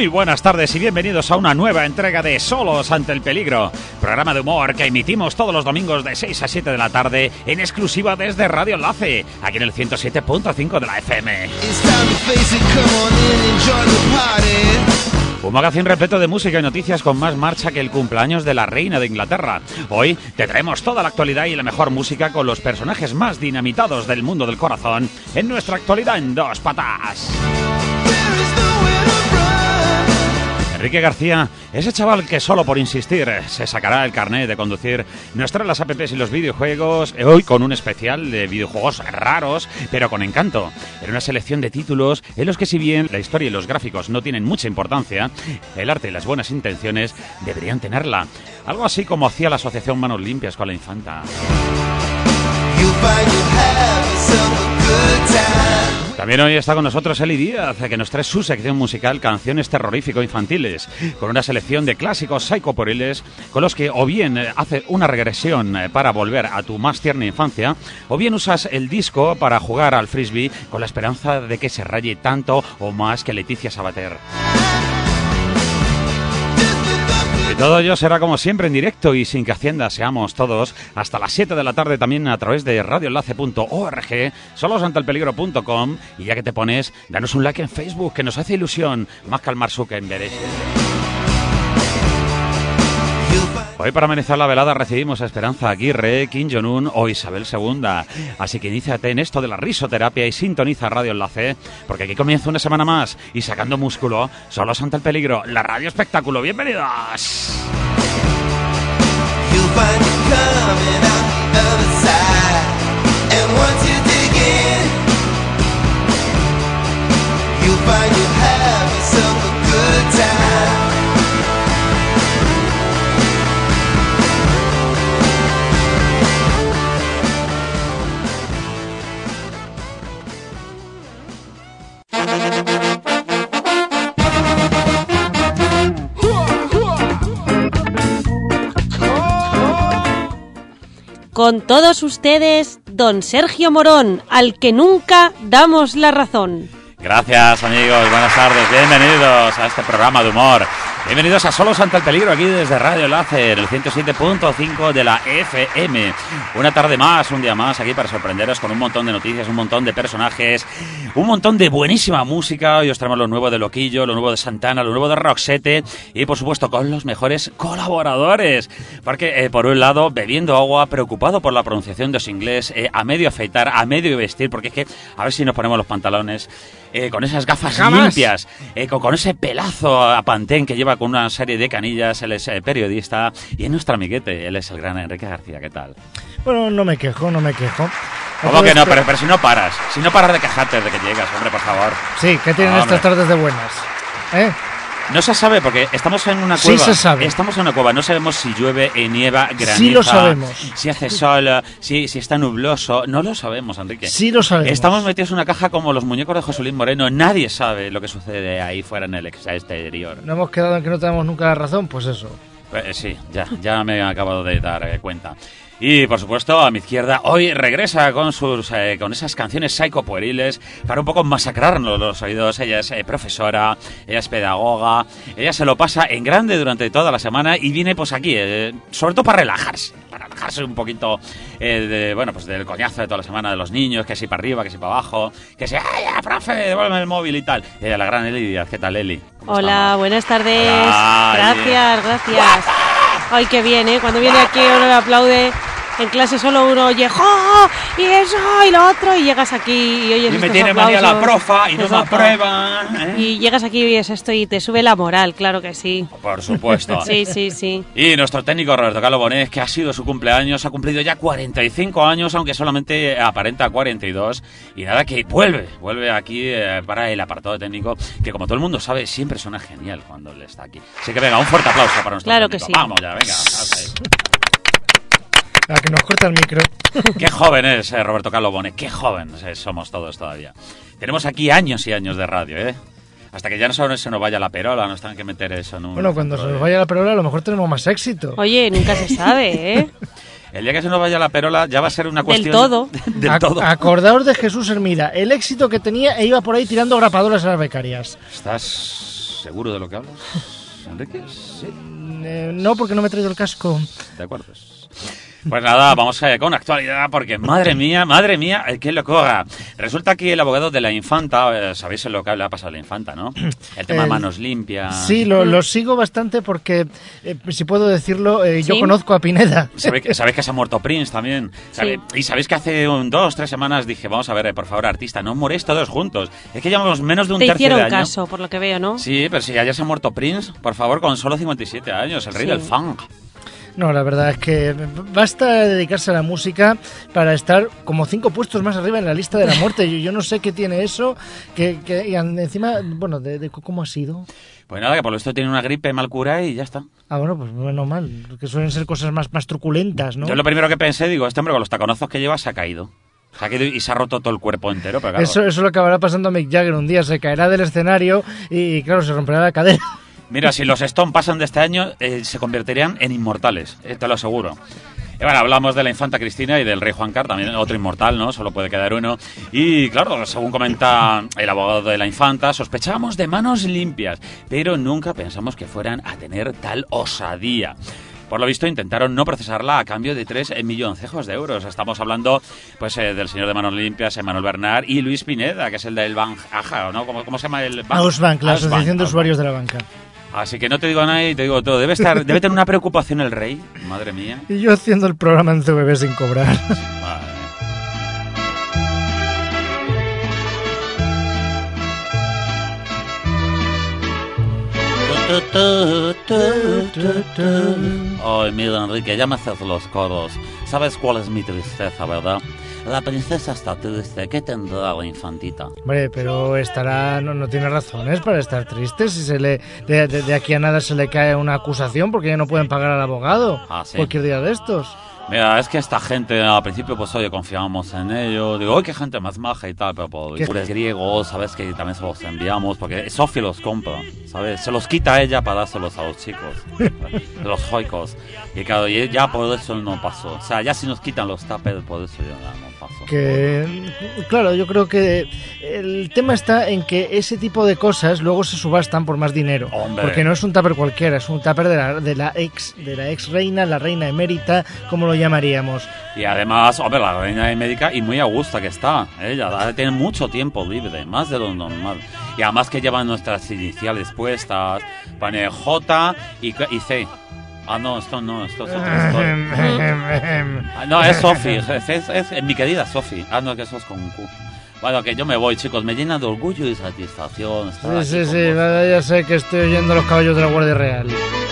Muy buenas tardes y bienvenidos a una nueva entrega de Solos ante el Peligro, programa de humor que emitimos todos los domingos de 6 a 7 de la tarde en exclusiva desde Radio Enlace, aquí en el 107.5 de la FM. Un magazín repleto de música y noticias con más marcha que el cumpleaños de la reina de Inglaterra. Hoy te traemos toda la actualidad y la mejor música con los personajes más dinamitados del mundo del corazón en nuestra actualidad en dos patas. Enrique García, ese chaval que solo por insistir se sacará el carnet de conducir, nos trae las apps y los videojuegos, hoy con un especial de videojuegos raros, pero con encanto, en una selección de títulos en los que si bien la historia y los gráficos no tienen mucha importancia, el arte y las buenas intenciones deberían tenerla. Algo así como hacía la asociación Manos Limpias con la infanta. También hoy está con nosotros Eli Díaz, que nos trae su sección musical Canciones terrorífico-infantiles, con una selección de clásicos psicoporiles con los que o bien hace una regresión para volver a tu más tierna infancia, o bien usas el disco para jugar al frisbee con la esperanza de que se raye tanto o más que Leticia Sabater. Y todo ello será como siempre en directo y sin que Hacienda seamos todos, hasta las 7 de la tarde también a través de radioenlace.org, solosantalpeligro.com, y ya que te pones, danos un like en Facebook, que nos hace ilusión, más que al Mark Zuckerberg. Hoy para amenizar la velada recibimos a Esperanza Aguirre, Kim Jong-un o Isabel II. Así que iníciate en esto de la risoterapia y sintoniza Radio Enlace, porque aquí comienza una semana más y sacando músculo, Solos ante el Peligro, la radio espectáculo. ¡Bienvenidos! Con todos ustedes, don Sergio Morón, al que nunca damos la razón. Gracias, amigos, buenas tardes, bienvenidos a este programa de humor. Bienvenidos a Solos ante el Peligro, aquí desde Radio Enlace, en el 107.5 de la FM. Una tarde más, un día más, aquí para sorprenderos con un montón de noticias, un montón de personajes, un montón de buenísima música. Hoy os traemos lo nuevo de Loquillo, lo nuevo de Santana, lo nuevo de Roxette y, por supuesto, con los mejores colaboradores. Porque, por un lado, bebiendo agua, preocupado por la pronunciación de su inglés, a medio afeitar, a medio vestir, porque es que, a ver si nos ponemos los pantalones, con esas gafas limpias, con ese pelazo a Pantene que lleva con una serie de canillas. Él es periodista y es nuestro amiguete, él es el gran Enrique García. ¿Qué tal? Bueno, no me quejo. ¿Cómo que no? Pero si no paras de quejarte desde que llegas, hombre, por favor. Sí, ¿qué tienen estas tardes de buenas? No se sabe, porque estamos en una cueva. Sí se sabe. Estamos en una cueva, no sabemos si llueve, nieva, graniza. Sí lo sabemos. Si hace sol, si está nubloso. No lo sabemos, Enrique. Sí lo sabemos. Estamos metidos en una caja como los muñecos de José Luis Moreno. Nadie sabe lo que sucede ahí fuera en el exterior. ¿No hemos quedado en que no tenemos nunca la razón? Pues eso. Sí, ya me he acabado de dar cuenta. Y, por supuesto, a mi izquierda, hoy regresa con esas canciones psicopueriles para un poco masacrarnos los oídos. Ella es profesora, ella es pedagoga, ella se lo pasa en grande durante toda la semana y viene pues aquí, sobre todo para relajarse un poquito del coñazo de toda la semana de los niños, que si para arriba, que si para abajo, que si, ¡ay, profe, devuélveme el móvil y tal! La gran Eli Díaz. ¿Qué tal, Eli? Hola, estamos? Buenas tardes. Hola, Gracias. Ay, qué bien, ¿eh? Cuando viene aquí uno le aplaude. En clase solo uno oye ¡jo! Y eso y lo otro, y llegas aquí y oyes y estos me tiene aplausos. manía la profa y no me aprueba, ¿eh? Y llegas aquí y oyes esto y te sube la moral, claro que sí. Por supuesto. Sí. Y nuestro técnico Roberto Carlos Bonet, que ha sido su cumpleaños, ha cumplido ya 45 años, aunque solamente aparenta 42. Y nada, que vuelve aquí para el apartado técnico, que como todo el mundo sabe, siempre suena genial cuando él está aquí. Así que venga, un fuerte aplauso para nuestro técnico. Que sí. Vamos ya, venga. A que nos corta el micro. Qué joven es Roberto Carlos Bonet, qué joven somos todos todavía. Tenemos aquí años y años de radio, Hasta que ya no se nos vaya la perola, nos tengan que meter eso en un... Bueno, cuando se nos vaya la perola a lo mejor tenemos más éxito. Oye, nunca se sabe, El día que se nos vaya la perola ya va a ser una cuestión... Del todo. Acordaos de Jesús Hermida, el éxito que tenía e iba por ahí tirando grapadoras a las becarias. Estás seguro de lo que hablas, Enrique? Sí. No, porque no me he traído el casco. De acuerdo. Pues nada, vamos con actualidad, porque madre mía, qué locura. Resulta que el abogado de la infanta, sabéis lo que le ha pasado a la infanta, ¿no? El tema de manos limpias. Sí, lo sigo bastante porque, si puedo decirlo, yo ¿Sí? conozco a Pineda. ¿Sabéis que se ha muerto Prince también? Sí. Y sabéis que hace 2-3 semanas dije, vamos a ver, por favor, artista, no moréis todos juntos. Es que llevamos menos de un Te tercio de hicieron año. caso, por lo que veo, ¿no? Sí, pero si ayer se ha muerto Prince, por favor, con solo 57 años, el rey Sí. del funk. No, la verdad es que basta dedicarse a la música para estar como 5 puestos más arriba en la lista de la muerte. Yo no sé qué tiene eso, y encima, bueno, de cómo ha sido. Pues nada, que por lo visto tiene una gripe mal curada y ya está. Ah, bueno, pues bueno, mal, que suelen ser cosas más truculentas, ¿no? Yo lo primero que pensé, digo, este hombre con los taconazos que lleva se ha caído. Se ha caído y se ha roto todo el cuerpo entero, pero claro. Eso le acabará pasando a Mick Jagger un día, se caerá del escenario y claro, se romperá la cadera. Mira, si los Stone pasan de este año, se convertirían en inmortales, te lo aseguro. Y bueno, hablamos de la infanta Cristina y del rey Juan Carlos, también otro inmortal, ¿no? Solo puede quedar uno. Y claro, según comenta el abogado de la infanta, sospechábamos de manos limpias, pero nunca pensamos que fueran a tener tal osadía. Por lo visto, intentaron no procesarla a cambio de 3 milloncejos de euros. Estamos hablando pues del señor de manos limpias, Emmanuel Bernard, y Luis Pineda, que es el del Bank Aja, ¿no? ¿Cómo se llama el Bank? Ausbank, la Asociación de Ausbank. Usuarios de la Banca. Así que no te digo nada y te digo todo. Debe tener una preocupación el rey, madre mía. Y yo haciendo el programa en CVB sin cobrar. Vale. Ay, mira, Enrique, ya me haces los coros. ¿Sabes cuál es mi tristeza, verdad? La princesa está triste. ¿Qué tendrá la infantita? Hombre, pero estará, no tiene razones para estar triste si se le de aquí a nada se le cae una acusación porque ya no pueden pagar al abogado Ah, ¿sí? cualquier día de estos. Mira, es que esta gente, al principio, pues oye, confiábamos en ello. Digo, ¡ay, qué gente más maja y tal! Pero por ¿Qué? griegos, ¿sabes? Que también se los enviamos, porque Sofía los compra, ¿sabes? Se los quita a ella para dárselos a los chicos, los joicos. Y claro, y ya por eso no pasó. O sea, ya si nos quitan los tuppers, por eso ya no pasó. Que, claro, yo creo que el tema está en que ese tipo de cosas luego se subastan por más dinero. Hombre. Porque no es un tupper cualquiera, es un tupper de la ex reina, la reina emérita, como lo llamaríamos. Y además, hombre, la reina médica y muy a gusto que está. Ella tiene mucho tiempo libre, más de lo normal. Y además que llevan nuestras iniciales puestas, pone J y C. Ah, no, esto no, esto es otra historia. Ah, no, es Sofi, es mi querida Sofi. Ah, no, que eso es con Q. Bueno, que yo me voy, chicos, me llena de orgullo y satisfacción estar aquí Sí, con sí, vosotros. ya sé que estoy oyendo los caballos de la Guardia Real.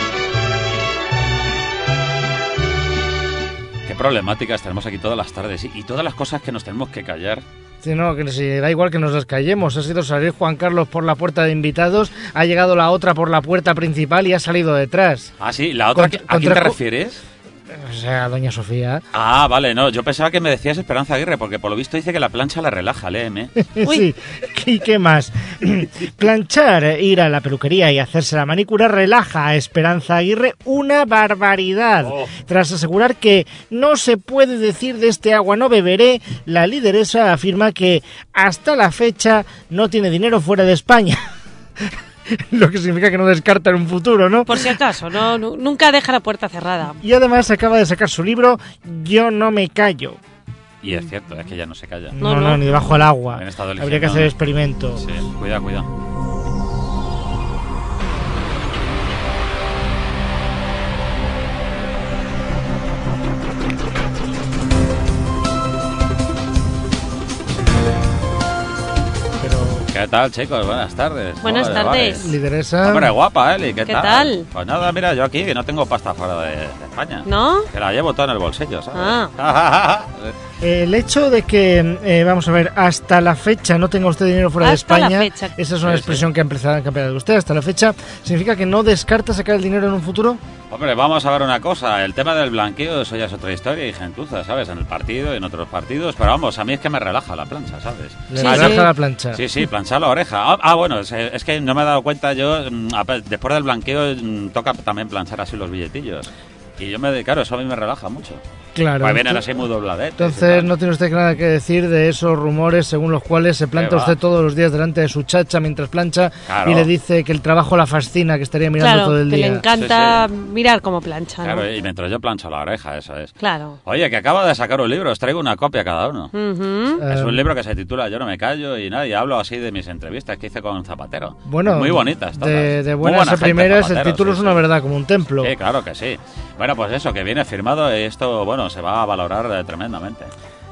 Qué problemáticas tenemos aquí todas las tardes y todas las cosas que nos tenemos que callar. Sí, no, que si da igual que nos las callemos. Ha sido salir Juan Carlos por la puerta de invitados, ha llegado la otra por la puerta principal y ha salido detrás. Ah, sí, la otra, ¿a quién te refieres? O sea, doña Sofía. Ah, vale, no, yo pensaba que me decías Esperanza Aguirre, porque por lo visto dice que la plancha la relaja, léeme. Sí, ¿y qué más? Planchar, ir a la peluquería y hacerse la manicura relaja a Esperanza Aguirre una barbaridad. Oh. Tras asegurar que no se puede decir de este agua no beberé, la lideresa afirma que hasta la fecha no tiene dinero fuera de España. Lo que significa que no descarta en un futuro, ¿no? Por si acaso, nunca deja la puerta cerrada. Y además acaba de sacar su libro Yo no me callo. Y es cierto, es que ya no se calla. No, ni bajo el agua. En estado Habría que ligero, hacer ¿no? experimento. Sí, cuidado. ¿Qué tal, chicos? Buenas tardes. Buenas Joder, tardes. vale. Lideresa. Hombre, guapa, Eli, ¿qué ¿Qué tal? tal? Pues nada, mira, yo aquí, que no tengo pasta fuera de España. ¿No? Que la llevo toda en el bolsillo, ¿sabes? Ah. El hecho de que, vamos a ver, hasta la fecha no tenga usted dinero fuera de Hasta la España, fecha. esa es una Sí, expresión que ha empleado usted, hasta la fecha, ¿significa que no descarta sacar el dinero en un futuro? Hombre, vamos a ver una cosa. El tema del blanqueo, eso ya es otra historia y gentuza, ¿sabes? En el partido y en otros partidos. Pero vamos, a mí es que me relaja la plancha, ¿sabes? Le Sí, relaja sí. la plancha. Sí, planchar la oreja. Bueno, es que no me he dado cuenta yo. Después del blanqueo toca también planchar así los billetillos. Y claro, eso a mí me relaja mucho. Claro. Pues vienen así muy dobladetes. Entonces no tiene usted nada que decir de esos rumores según los cuales se planta usted todos los días delante de su chacha mientras plancha y le dice que el trabajo la fascina, que estaría mirando todo el día. Que le encanta mirar cómo plancha, ¿no? Claro, y mientras yo plancho la oreja, eso es. Claro. Oye, que acaba de sacar un libro, os traigo una copia cada uno. Es un libro que se titula Yo no me callo y nada, y hablo así de mis entrevistas que hice con Zapatero. Bueno, muy bonitas todas. De buenas a primeras, Zapatero, el título es una verdad, como un templo. Sí, claro que sí. Bueno, pues eso, que viene firmado y esto, bueno, se va a valorar tremendamente.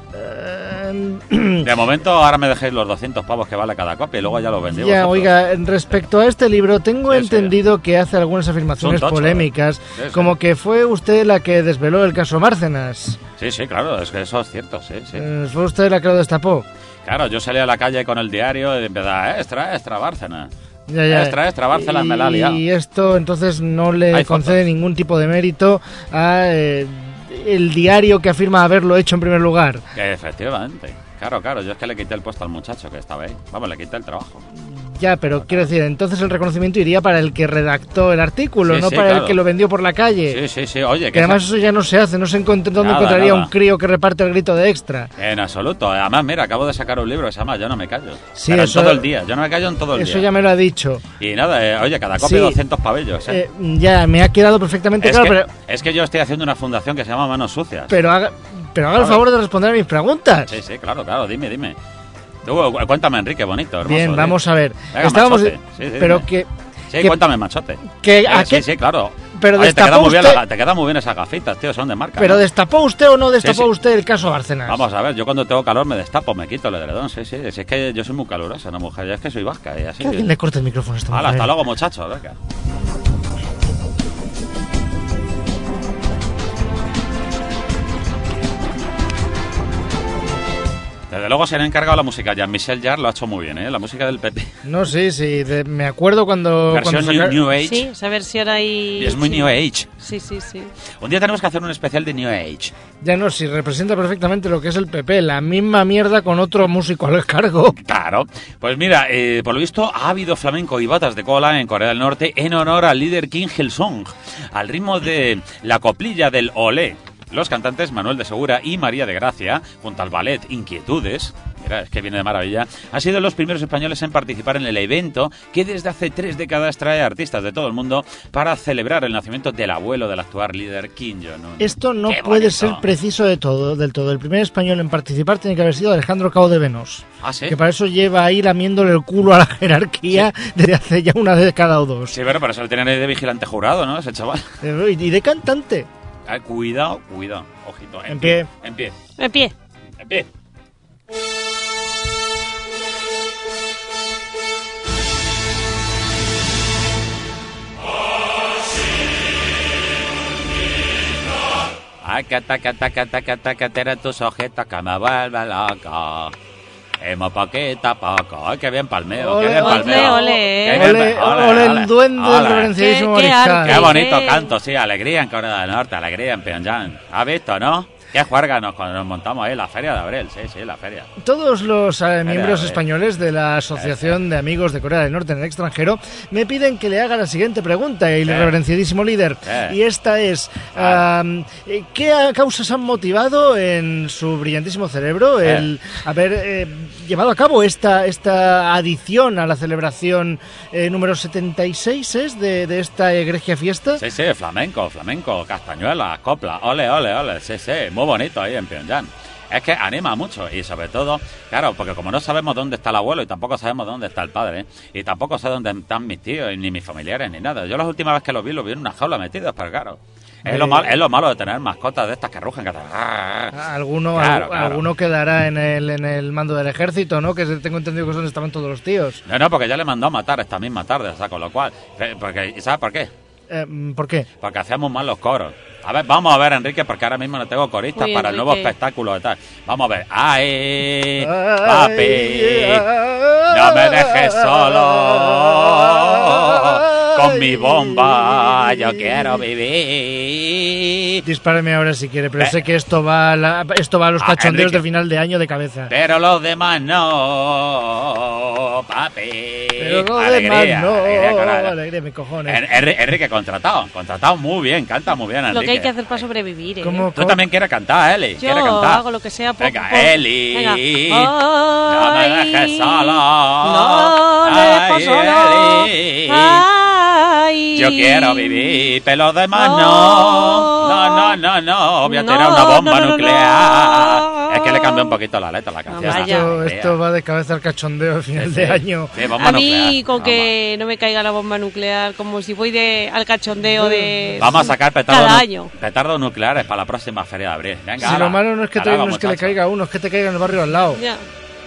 De momento, ahora me dejéis los 200 pavos que vale cada copia y luego ya lo vendí. Ya, oiga, respecto a este libro, tengo entendido que hace algunas afirmaciones polémicas, como que fue usted la que desveló el caso Bárcenas. Sí, claro, es que eso es cierto, sí. ¿Fue usted la que lo destapó? Claro, yo salí a la calle con el diario y empezaba, extra, Bárcenas. Ya. Extra, Bárcenas me la ha liado. Y esto entonces no le concede ningún tipo de mérito a el diario que afirma haberlo hecho en primer lugar. Efectivamente. Claro, yo es que le quité el puesto al muchacho que estaba ahí. Vamos, le quité el trabajo. Ya, pero quiero decir, entonces el reconocimiento iría para el que redactó el artículo, no para el que lo vendió por la calle. Sí, oye. Que además eso ya no se hace, no sé dónde encontraría un crío que reparte el grito de extra. En absoluto. Además, mira, acabo de sacar un libro que se llama Yo no me callo. Sí, pero eso, en todo el día, yo no me callo en todo el día. Eso ya me lo ha dicho. Y nada, oye, cada copia 200 pavillos. Ya, me ha quedado perfectamente claro. Es que yo estoy haciendo una fundación que se llama Manos Sucias. Pero haga el favor de responder a mis preguntas. Sí, claro, dime. Cuéntame, Enrique, bonito, hermoso. Bien, vamos a ver. Venga, estábamos, machote. pero que... Sí, cuéntame, machote. Sí, claro. Pero oye, te quedan muy bien esas gafitas, tío, son de marca. ¿Pero ¿no? ¿Destapó usted o no destapó usted el caso Bárcenas? Vamos a ver, yo cuando tengo calor me destapo, me quito el edredón, sí. Si es que yo soy muy calurosa, una mujer, ya es que soy vasca y así. Que alguien le corte el micrófono a esta mujer. Hasta luego, muchachos, venga. Desde luego se han encargado la música. Jean-Michel Jarre lo ha hecho muy bien, ¿eh? La música del Pepe. No, sí. Me acuerdo cuando... Versión New Age. Sí, esa versión ahí... Y es muy New Age. Sí. Un día tenemos que hacer un especial de New Age. Ya no, si representa perfectamente lo que es el PP. La misma mierda con otro músico al cargo. Claro. Pues mira, por lo visto ha habido flamenco y batas de cola en Corea del Norte en honor al líder Kim Il-sung, al ritmo de la coplilla del Olé. Los cantantes Manuel de Segura y María de Gracia, junto al ballet Inquietudes, mira, es que viene de maravilla, han sido los primeros españoles en participar en el evento que desde hace 3 décadas trae artistas de todo el mundo para celebrar el nacimiento del abuelo del actual líder Kim Jong-un. Esto no puede ser preciso del todo. El primer español en participar tiene que haber sido Alejandro Cao de Venos. ¿Ah, sí? Que para eso lleva ahí lamiéndole el culo a la jerarquía desde hace ya una década o dos. Sí, pero para eso lo tienen ahí de vigilante jurado, ¿no? Ese chaval. Y de cantante. Cuidado, ojito. En pie. Ay, que tienen tus ojitos que me vuelven loco. Hemos poquito a poco. Ay, qué bien palmeo, ole, qué bien palmeo. Ole, el duende del reverenciadísimo Mariscal. Qué bonito canto, sí, alegría en Corea del Norte, alegría en Pyongyang. ¿Has visto, no? Qué juérganos cuando nos montamos ahí, la feria de abril, sí, la feria. Todos los miembros españoles de la Asociación de Amigos de Corea del Norte en el extranjero me piden que le haga la siguiente pregunta, el reverenciadísimo líder. Y esta es, ¿qué causas han motivado en su brillantísimo cerebro el haber llevado a cabo esta adición a la celebración número 76 ¿es? de esta egregia fiesta? Sí, flamenco, castañuelas, copla, ole, sí. Muy bonito ahí en Pyongyang. Es que anima mucho y sobre todo, claro, porque como no sabemos dónde está el abuelo y tampoco sabemos dónde está el padre, y tampoco sé dónde están mis tíos, ni mis familiares, ni nada. Yo la última vez que los vi en una jaula metidos, pero claro, es lo malo de tener mascotas de estas que rugen, que hacen... Alguno quedará en el mando del ejército, ¿no? Que tengo entendido que es donde estaban todos los tíos. No, porque ya le mandó a matar esta misma tarde, o sea, con lo cual... ¿Sabes por qué? ¿Por qué? Porque hacemos mal los coros. A ver, vamos a ver, Enrique, porque ahora mismo no tengo coristas para el nuevo espectáculo y tal. Vamos a ver. ¡Ay, papi! ¡No me dejes solo! con mi bomba, yo quiero vivir. Dispárame ahora si quiere, pero sé que esto va a los cachondeos Enrique. de final de año de cabeza. Pero los demás no, papi. Pero lo Alegría, demás no, alegría, coral. alegría, mi cojones. Enrique, contratado muy bien, canta muy bien, Enrique. Lo que hay que hacer para sobrevivir, ¿eh? ¿Cómo? Tú también quieres cantar, Eli. Yo ¿Quieres cantar? hago lo que sea. Venga, Eli. Venga. No me Ay, dejes solo. No me dejo Ay, solo. Eli. Ay. Yo quiero vivir, pero los demás No. no. Voy a No, tirar una bomba no, nuclear. Es que le cambié un poquito la letra a la canción. Vaya. Esto va de cabeza al cachondeo al final de año. Sí, bomba A mí, nuclear. con que no me caiga la bomba nuclear, como si voy al cachondeo de. Vamos a sacar cada año. petardos nucleares para la próxima feria de abril. Venga, Si ala. lo malo no es que, Ala, no es que le muchacho. caiga a uno, es que te caiga en el barrio al lado. Ya.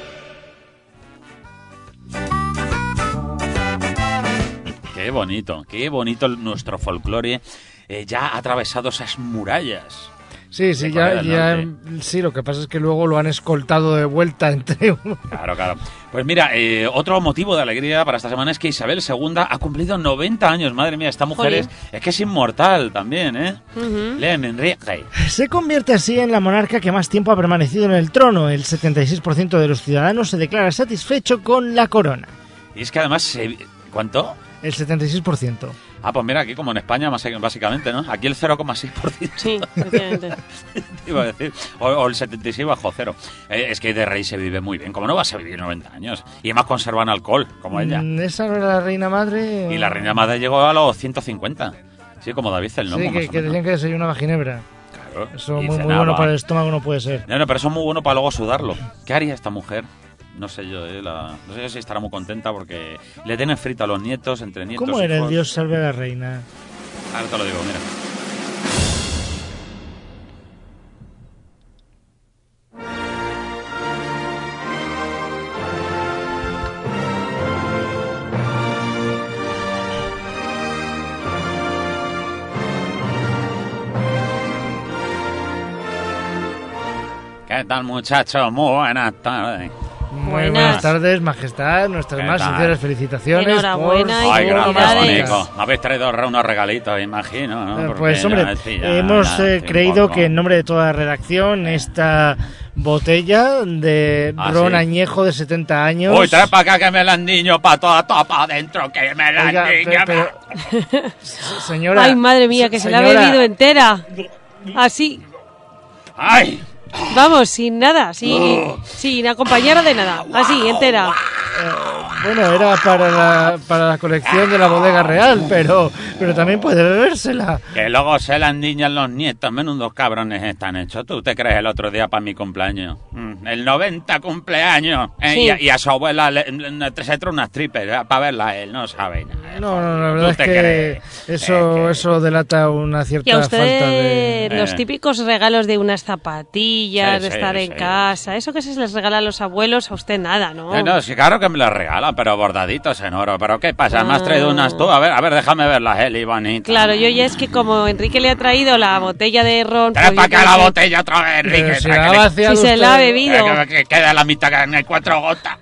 Qué bonito nuestro folclore. Ya ha atravesado esas murallas. Sí, de Corea del Norte. sí, lo que pasa es que luego lo han escoltado de vuelta entre uno. Claro. Pues mira, otro motivo de alegría para esta semana es que Isabel II ha cumplido 90 años. Madre mía, esta mujer Jolín. es que es inmortal también, ¿eh? Ujú. Lem Enrique. Se convierte así en la monarca que más tiempo ha permanecido en el trono. El 76% de los ciudadanos se declara satisfecho con la corona. Y es que además, ¿cuánto? El 76%. Ah, pues mira, aquí como en España, básicamente, ¿no? Aquí el 0,6%. Sí, efectivamente. Te iba a decir. O el 76 bajo cero. Es que de rey se vive muy bien. ¿Cómo no vas a vivir 90 años? Y además conservan alcohol, como ella. ¿Esa no era la reina madre? Y la reina madre llegó a los 150. Sí, como David el Nomo, Sí, más o que menos. decían que desayunaba ginebra. Claro. Eso Y muy cenaba. bueno para el estómago no puede ser. No, pero eso es muy bueno para luego sudarlo. ¿Qué haría esta mujer? No sé yo, no sé si estará muy contenta porque le tienen frito a los nietos, entre nietos. ¿Cómo era el hijos. Dios salve a la reina? Ahora te lo digo, mira. ¿Qué tal, muchachos? Muy buenas tardes. Muy Buenas. buenas tardes, majestad. Nuestras ¿Qué más tal? sinceras felicitaciones. Enhorabuena por y Ay, su gracias, felicidades. Bonico. Me habéis traído unos regalitos, imagino, ¿no? Porque Pues yo hombre, estoy ya- hemos ya estoy un creído poco- que en nombre de toda la redacción esta botella de Ah, ron ¿sí? añejo de 70 años... Uy, trae para acá que me la han niño para toda topa adentro, que me la Oiga, han niño. señora... Ay, madre mía, que se la ha señora, bebido entera. Así. ¡Ay! Vamos, sin nada, sin acompañar de nada. Así, entera. Bueno, era para la colección de la bodega real, pero también puede bebérsela. Que luego se las niñas los nietos, menudos cabrones están hechos. ¿Tú te crees el otro día para mi cumpleaños? El 90 cumpleaños. Sí. Y a su abuela se trae unas tripes para verla a él, no sabe nada. No, la verdad es ¿Tú te que crees? eso delata una Y cierta a falta de... usted los típicos regalos de unas zapatillas, Sí, de estar sí, en sí. casa, eso que se les regala a los abuelos, a usted nada, ¿no? No, sí, claro que me las regalan, pero bordaditos en oro. ¿Pero qué pasa? ¿Me has Ah. traído unas tú? A ver, déjame verlas, Eli, bonita. Claro, yo ya es que como Enrique le ha traído la botella de ron... Trae pues para yo acá la qué sé. botella otra vez, Enrique. Pero si trae la que ha le- vaciado Si se la ha usted- bebido. que queda la mitad, que hay 4 gotas.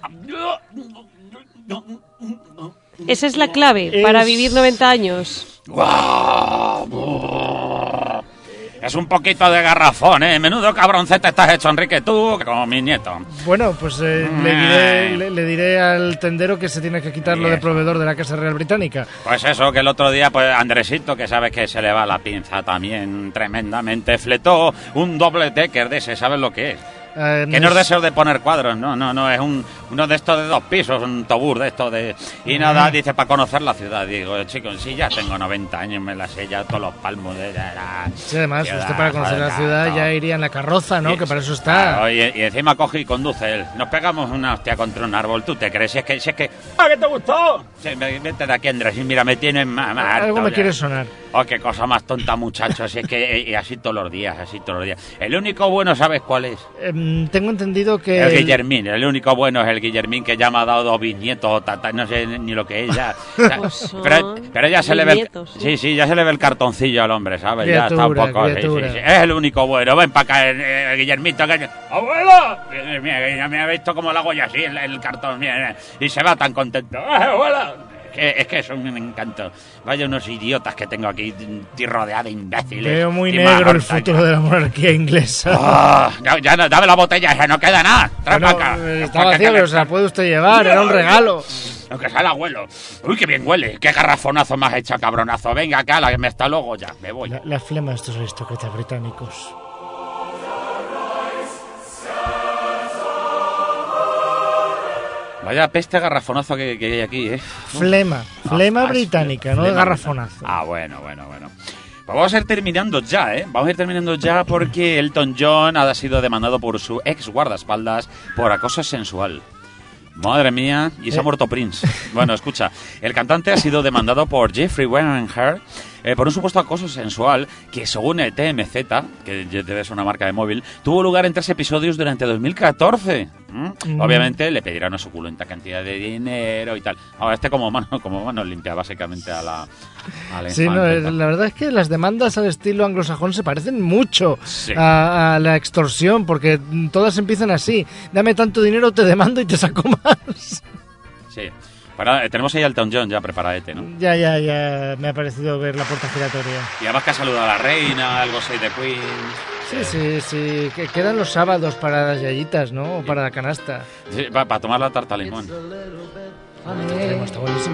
Esa es la clave para vivir 90 años. Es un poquito de garrafón, ¿eh? Menudo cabroncete estás hecho, Enrique, tú, que como mi nieto. Bueno, pues le diré al tendero que se tiene que quitarlo de Eso. proveedor de la Casa Real Británica. Pues eso, que el otro día, pues Andresito, que sabes que se le va la pinza también tremendamente, fletó un doble decker de ese, ¿sabes lo que es? Que no es de esos de poner cuadros, no, es uno de estos de 2 pisos, un tobur de estos de... Y nada, dice, para conocer la ciudad. Digo, chicos, si ya tengo 90 años, me la sé ya todos los palmos de la Sí, además, ciudad, usted para conocer la joder, ciudad claro. ya iría en la carroza, ¿no? Y- Que para eso claro, está. y encima coge y conduce él. Nos pegamos una hostia contra un árbol, ¿tú te crees? Si es que... ¿A qué te gustó? Sí, vete de aquí, Andrés, y mira, me tiene más Algo harto me ya. quiere sonar. Oh, qué cosa más tonta, muchachos. Si es que y así todos los días, así todos los días. El único bueno, ¿sabes cuál es? Tengo entendido que... El Guillermín. El único bueno es el Guillermín, que ya me ha dado 2 bisnietos, no sé ni lo que es ya. O sea, Pues son pero ya se le ve... bisnietos, sí. Sí, ya se le ve el cartoncillo al hombre, ¿sabes? Ya está un Criatura, poco... sí, criatura. sí. Es el único bueno. Ven para acá, el Guillermito. ¡Abuelo! Mira, me ha visto cómo lo hago yo así, el cartón. Mira, y se va tan contento. ¡Abuelo! Es que son un encanto. Vaya unos idiotas que tengo aquí, rodeado de imbéciles. Veo muy negro el futuro de la monarquía inglesa. Ya no, dame la botella, ya no queda nada. Trae para acá. Está vacío, pero se la puede usted llevar, era un regalo. Aunque sea el abuelo. Uy, qué bien huele. Qué garrafonazo me has hecho, cabronazo. Venga acá, la que me está luego ya. Me voy. La flema de estos aristócratas británicos. Vaya peste garrafonazo que hay aquí, Flema británica, no de garrafonazo. Bueno. Pues vamos a ir terminando ya, Vamos a ir terminando ya porque Elton John ha sido demandado por su ex guardaespaldas por acoso sensual. Madre mía, y se ha muerto Prince. Bueno, escucha, el cantante ha sido demandado por Jeffrey Wenninger por un supuesto acoso sensual que, según el TMZ, que debe ser una marca de móvil, tuvo lugar en 3 episodios durante 2014. Obviamente le pedirá una suculenta cantidad de dinero y tal. Ahora como mano limpia, básicamente, a la sí, no, la verdad es que las demandas al estilo anglosajón se parecen mucho a la extorsión, porque todas empiezan así. Dame tanto dinero, te demando y te saco más. Sí. Tenemos ahí a Elton John ya preparadete, ¿no? Ya, me ha parecido ver la puerta giratoria. Y además que ha saludado a la reina, algo say de Queen. Sí, que quedan los sábados para las yayitas, ¿no? O para la canasta. Sí, para tomar la tarta limón. Está buenísima.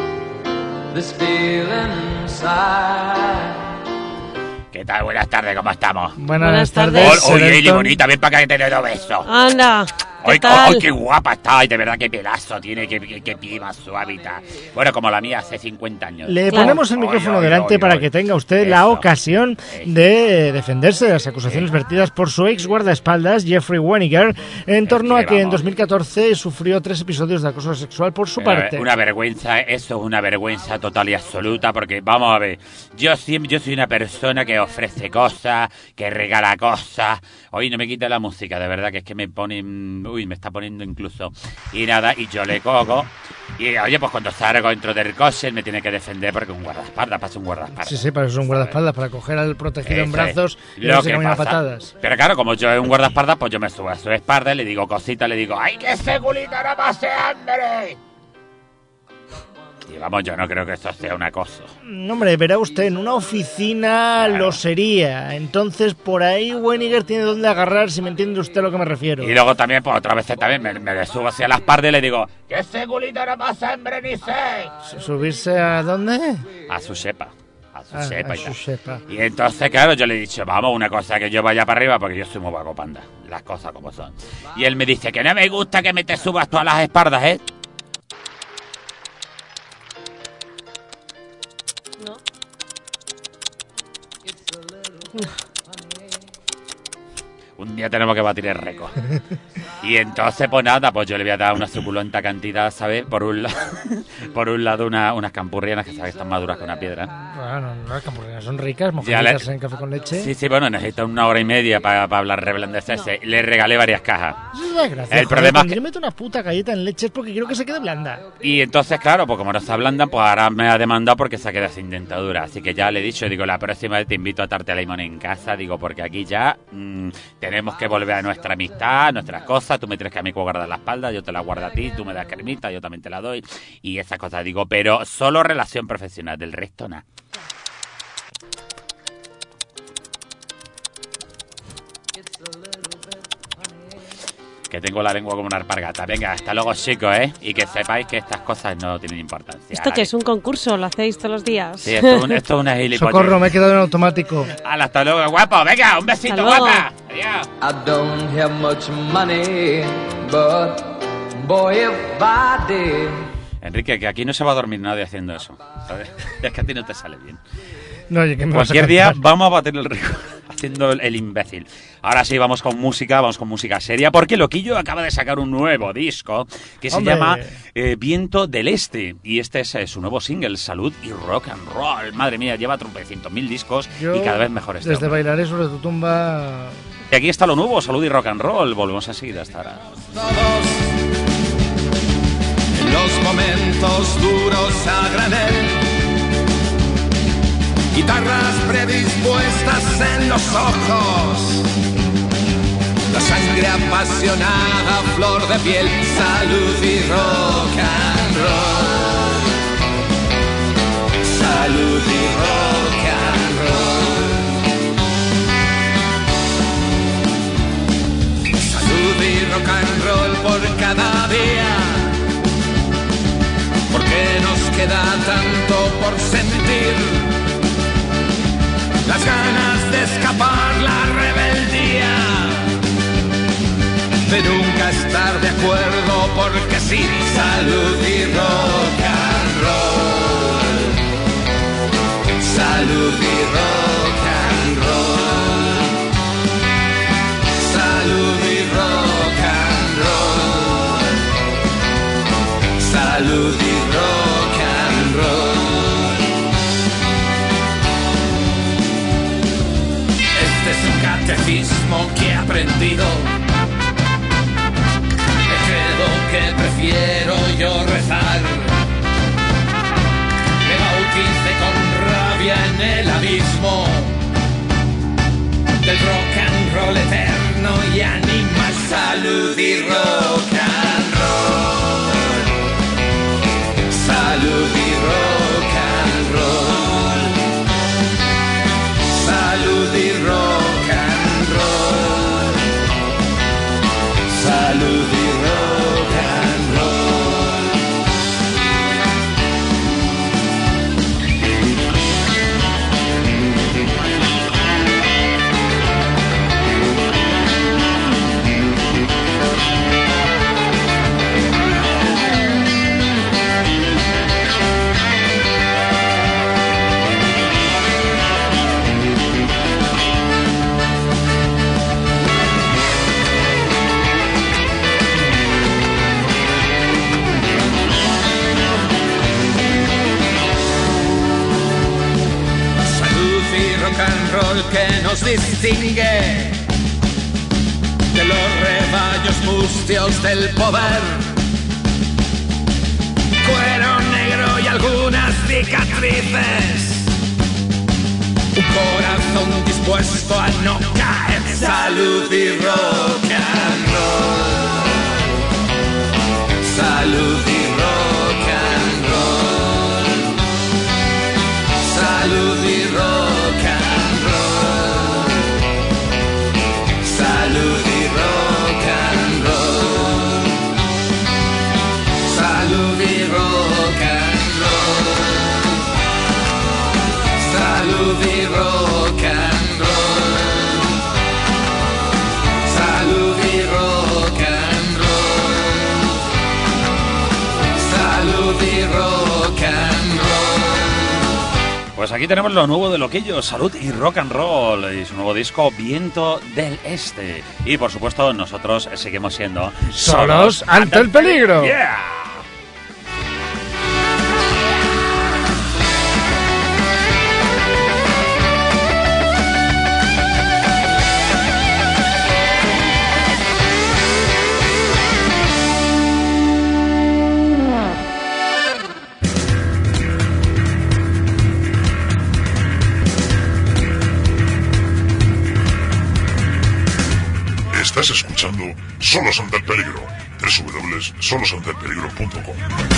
¿Qué tal? Buenas tardes, ¿cómo estamos? Buenas tardes. Oye, Eli, bonita, ven para acá que te doy besos. Anda. ¡Ay, qué guapa está! Ay, de verdad, qué pelazo tiene, qué piel más suavita. Bueno, como la mía hace 50 años. Le ponemos el micrófono delante para que tenga usted la ocasión de defenderse de las acusaciones vertidas por su ex guardaespaldas, Jeffrey Wenninger, en torno a que en 2014 sufrió 3 episodios de acoso sexual por su parte. Una vergüenza, eso es una vergüenza total y absoluta, porque vamos a ver, yo soy una persona que ofrece cosas, que regala cosas. Hoy no me quita la música, de verdad, que es que me pone... Uy, me está poniendo incluso. Y nada, y yo le cojo. Y oye, pues cuando salgo dentro del coche, me tiene que defender porque un guardaespaldas, pasa un guardaespaldas. Sí, para eso es un guardaespaldas, para coger al protegido en brazos y no se camina patadas. Pero claro, como yo es un guardaespaldas, pues yo me subo a su espalda y le digo cositas, le digo, ¡ay, que ese culito no pase hambre! Y vamos, yo no creo que esto sea un acoso. No, hombre, verá usted, en una oficina lo sería. Entonces, por ahí Wenninger tiene dónde agarrar, si me entiende usted a lo que me refiero. Y luego también, pues otra vez también me le subo hacia la espalda y le digo, ¡que ese culito no pase hambre ni sé! ¿Subirse a dónde? A su sepa. Y entonces, claro, yo le he dicho, vamos, una cosa que yo vaya para arriba porque yo soy muy vago panda, las cosas como son. Y él me dice que no me gusta que me te subas todas las espaldas, ¿eh? No. Un día tenemos que batir el récord. Y entonces, pues nada, pues yo le voy a dar una suculenta cantidad, ¿sabes? Por un lado unas campurrianas que sabes que están maduras con una piedra. Bueno, las campurrianas son ricas, mojaditas en café con leche. Sí, bueno, necesito 1 hora y media para hablar reblandecerse. Le regalé varias cajas. Eso es gracia. El problema es que yo meto una puta galleta en leche es porque quiero que se quede blanda. Y entonces, claro, pues como no está blanda, pues ahora me ha demandado porque se queda sin dentadura. Así que ya le he dicho, digo, la próxima vez te invito a tarta de limón en casa, digo, porque aquí ya tenemos que volver a nuestra amistad, nuestras cosas. Tú me tienes que a mí guardar la espalda, yo te la guardo a ti, tú me das cremita, yo también te la doy. Y esas cosas, digo, pero solo relación profesional, del resto nada. Que tengo la lengua como una alpargata. Venga, hasta luego, chicos, ¿eh? Y que sepáis que estas cosas no tienen importancia. ¿Esto qué es? ¿Un concurso? ¿Lo hacéis todos los días? Sí, esto es una gilipollas. Socorro, me he quedado en automático. Hasta luego, guapo. Venga, un besito, guapa. Adiós. I don't have much money, but boy, if I did. Enrique, que aquí no se va a dormir nadie haciendo eso, ¿sabes? Es que a ti no te sale bien. No, oye, que me cualquier día vamos a batir el récord haciendo el imbécil. Ahora sí, vamos con música seria, porque Loquillo acaba de sacar un nuevo disco que se llama Viento del Este, y este es su nuevo single, Salud y Rock and Roll. Madre mía, lleva 300.000 discos y cada vez mejor este. Desde Bailaré sobre tu tumba. Y aquí está lo nuevo, Salud y Rock and Roll. Volvemos enseguida hasta ahora. En los momentos duros a granel, guitarras predispuestas en los ojos, la sangre apasionada, flor de piel, salud y rock and roll. salud y rock and roll. Salud y rock and roll por cada día, porque nos queda tanto por sentir, las ganas de escapar, la rebeldía, de nunca estar de acuerdo, porque sin salud y rock and roll, salud y rock and roll, salud y rock and roll, salud y rock and roll. Este es un catecismo que he aprendido, que prefiero yo rezar. Me bauticé con rabia en el abismo del rock and roll eterno y animal. Salud y rock and roll, salud y rock and roll, salud y rock and roll, salud y rock. Que nos distingue de los rebaños mustios del poder, cuero negro y algunas cicatrices, un corazón dispuesto a no caer. Salud y rock and roll, salud y rock and roll, salud y rock and roll. Salud y rock and roll, salud y rock and roll, salud y rock and roll, salud y rock and roll, salud y rock and roll. Pues aquí tenemos lo nuevo de Loquillo, Salud y Rock and Roll, y su nuevo disco Viento del Este. Y por supuesto nosotros seguimos siendo solos ante el peligro. Yeah. Estás escuchando Solos ante el Peligro, www.solosanteelpeligro.com.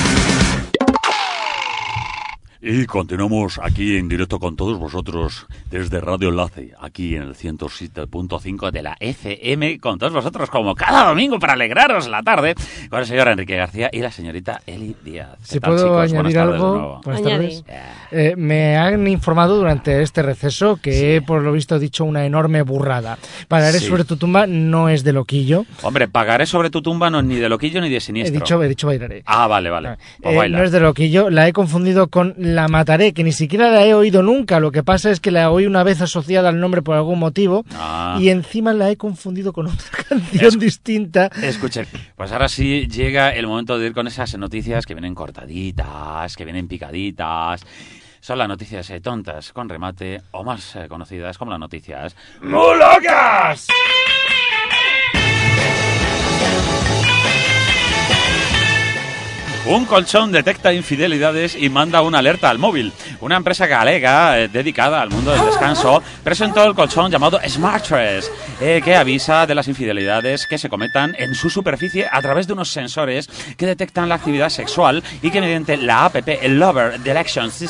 Y continuamos aquí en directo con todos vosotros desde Radio Enlace, aquí en el 107.5 de la FM, con todos vosotros como cada domingo para alegraros la tarde, con el señor Enrique García y la señorita Eli Díaz. Si puedo añadir algo, buenas tardes. Me han informado durante este receso que he, por lo visto, dicho una enorme burrada. Pagaré sobre tu tumba no es de Loquillo. Hombre, pagaré sobre tu tumba no es ni de Loquillo ni de Siniestro. He dicho bailaré. Ah, vale. Pues no es de Loquillo, la he confundido con La Mataré, que ni siquiera la he oído nunca. Lo que pasa es que la oí una vez asociada al nombre por algún motivo y encima la he confundido con otra canción distinta. Escuchen, pues ahora sí llega el momento de ir con esas noticias que vienen cortaditas, que vienen picaditas. Son las noticias tontas con remate, o más conocidas como las noticias ¡muy locas! Un colchón detecta infidelidades y manda una alerta al móvil. Una empresa galega dedicada al mundo del descanso presentó el colchón llamado Smartress, que avisa de las infidelidades que se cometan en su superficie a través de unos sensores que detectan la actividad sexual y que mediante la app el Lover Detection System,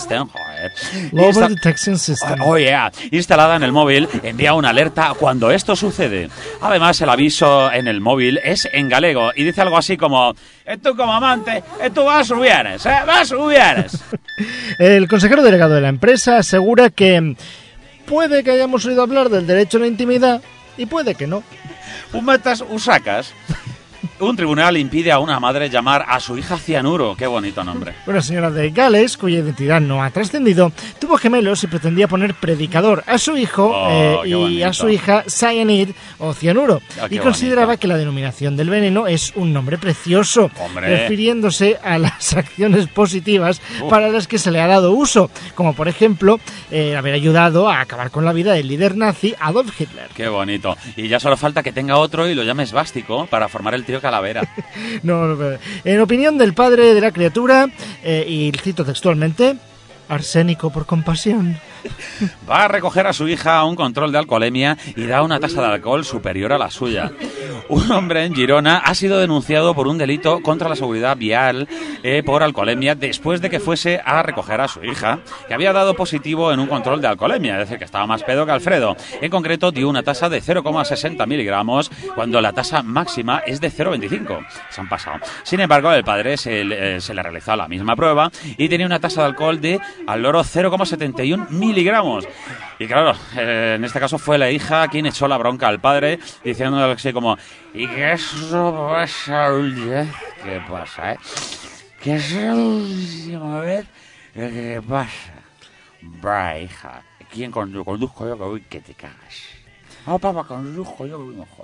Global Detection System. Oh, yeah. Instalada en el móvil, envía una alerta cuando esto sucede. Además, el aviso en el móvil es en galego y dice algo así como: "Tú como amante, tú vas a subieres, vas a subieres". El consejero delegado de la empresa asegura que puede que hayamos oído hablar del derecho a la intimidad y puede que no. Un metas, un sacas. Un tribunal impide a una madre llamar a su hija Cianuro. Qué bonito nombre. Una señora de Gales, cuya identidad no ha trascendido, tuvo gemelos y pretendía poner predicador a su hijo y a su hija Cyanide o Cianuro. Y consideraba bonito que la denominación del veneno es un nombre precioso, refiriéndose a las acciones positivas para las que se le ha dado uso, como por ejemplo haber ayudado a acabar con la vida del líder nazi Adolf Hitler. Qué bonito. Y ya solo falta que tenga otro y lo llame esvástico para formar el trío Calavera. No, en opinión del padre de la criatura, y cito textualmente: arsénico por compasión. Va a recoger a su hija a un control de alcoholemia y da una tasa de alcohol superior a la suya. Un hombre en Girona ha sido denunciado por un delito contra la seguridad vial por alcoholemia después de que fuese a recoger a su hija, que había dado positivo en un control de alcoholemia, es decir, que estaba más pedo que Alfredo. En concreto, dio una tasa de 0,60 miligramos cuando la tasa máxima es de 0,25. Se han pasado. Sin embargo, el padre se le realizó la misma prueba y tenía una tasa de alcohol de, al loro, 0,71 miligramos. Y claro, en este caso fue la hija quien echó la bronca al padre, diciéndole así como: ¿y qué eso pasa? ¿Qué pasa, ¿Qué es la última vez? ¿Qué pasa? Bra, hija, ¿quién conduzco yo que voy que te cagas? Oh, papá, conduzco yo que voy mejor.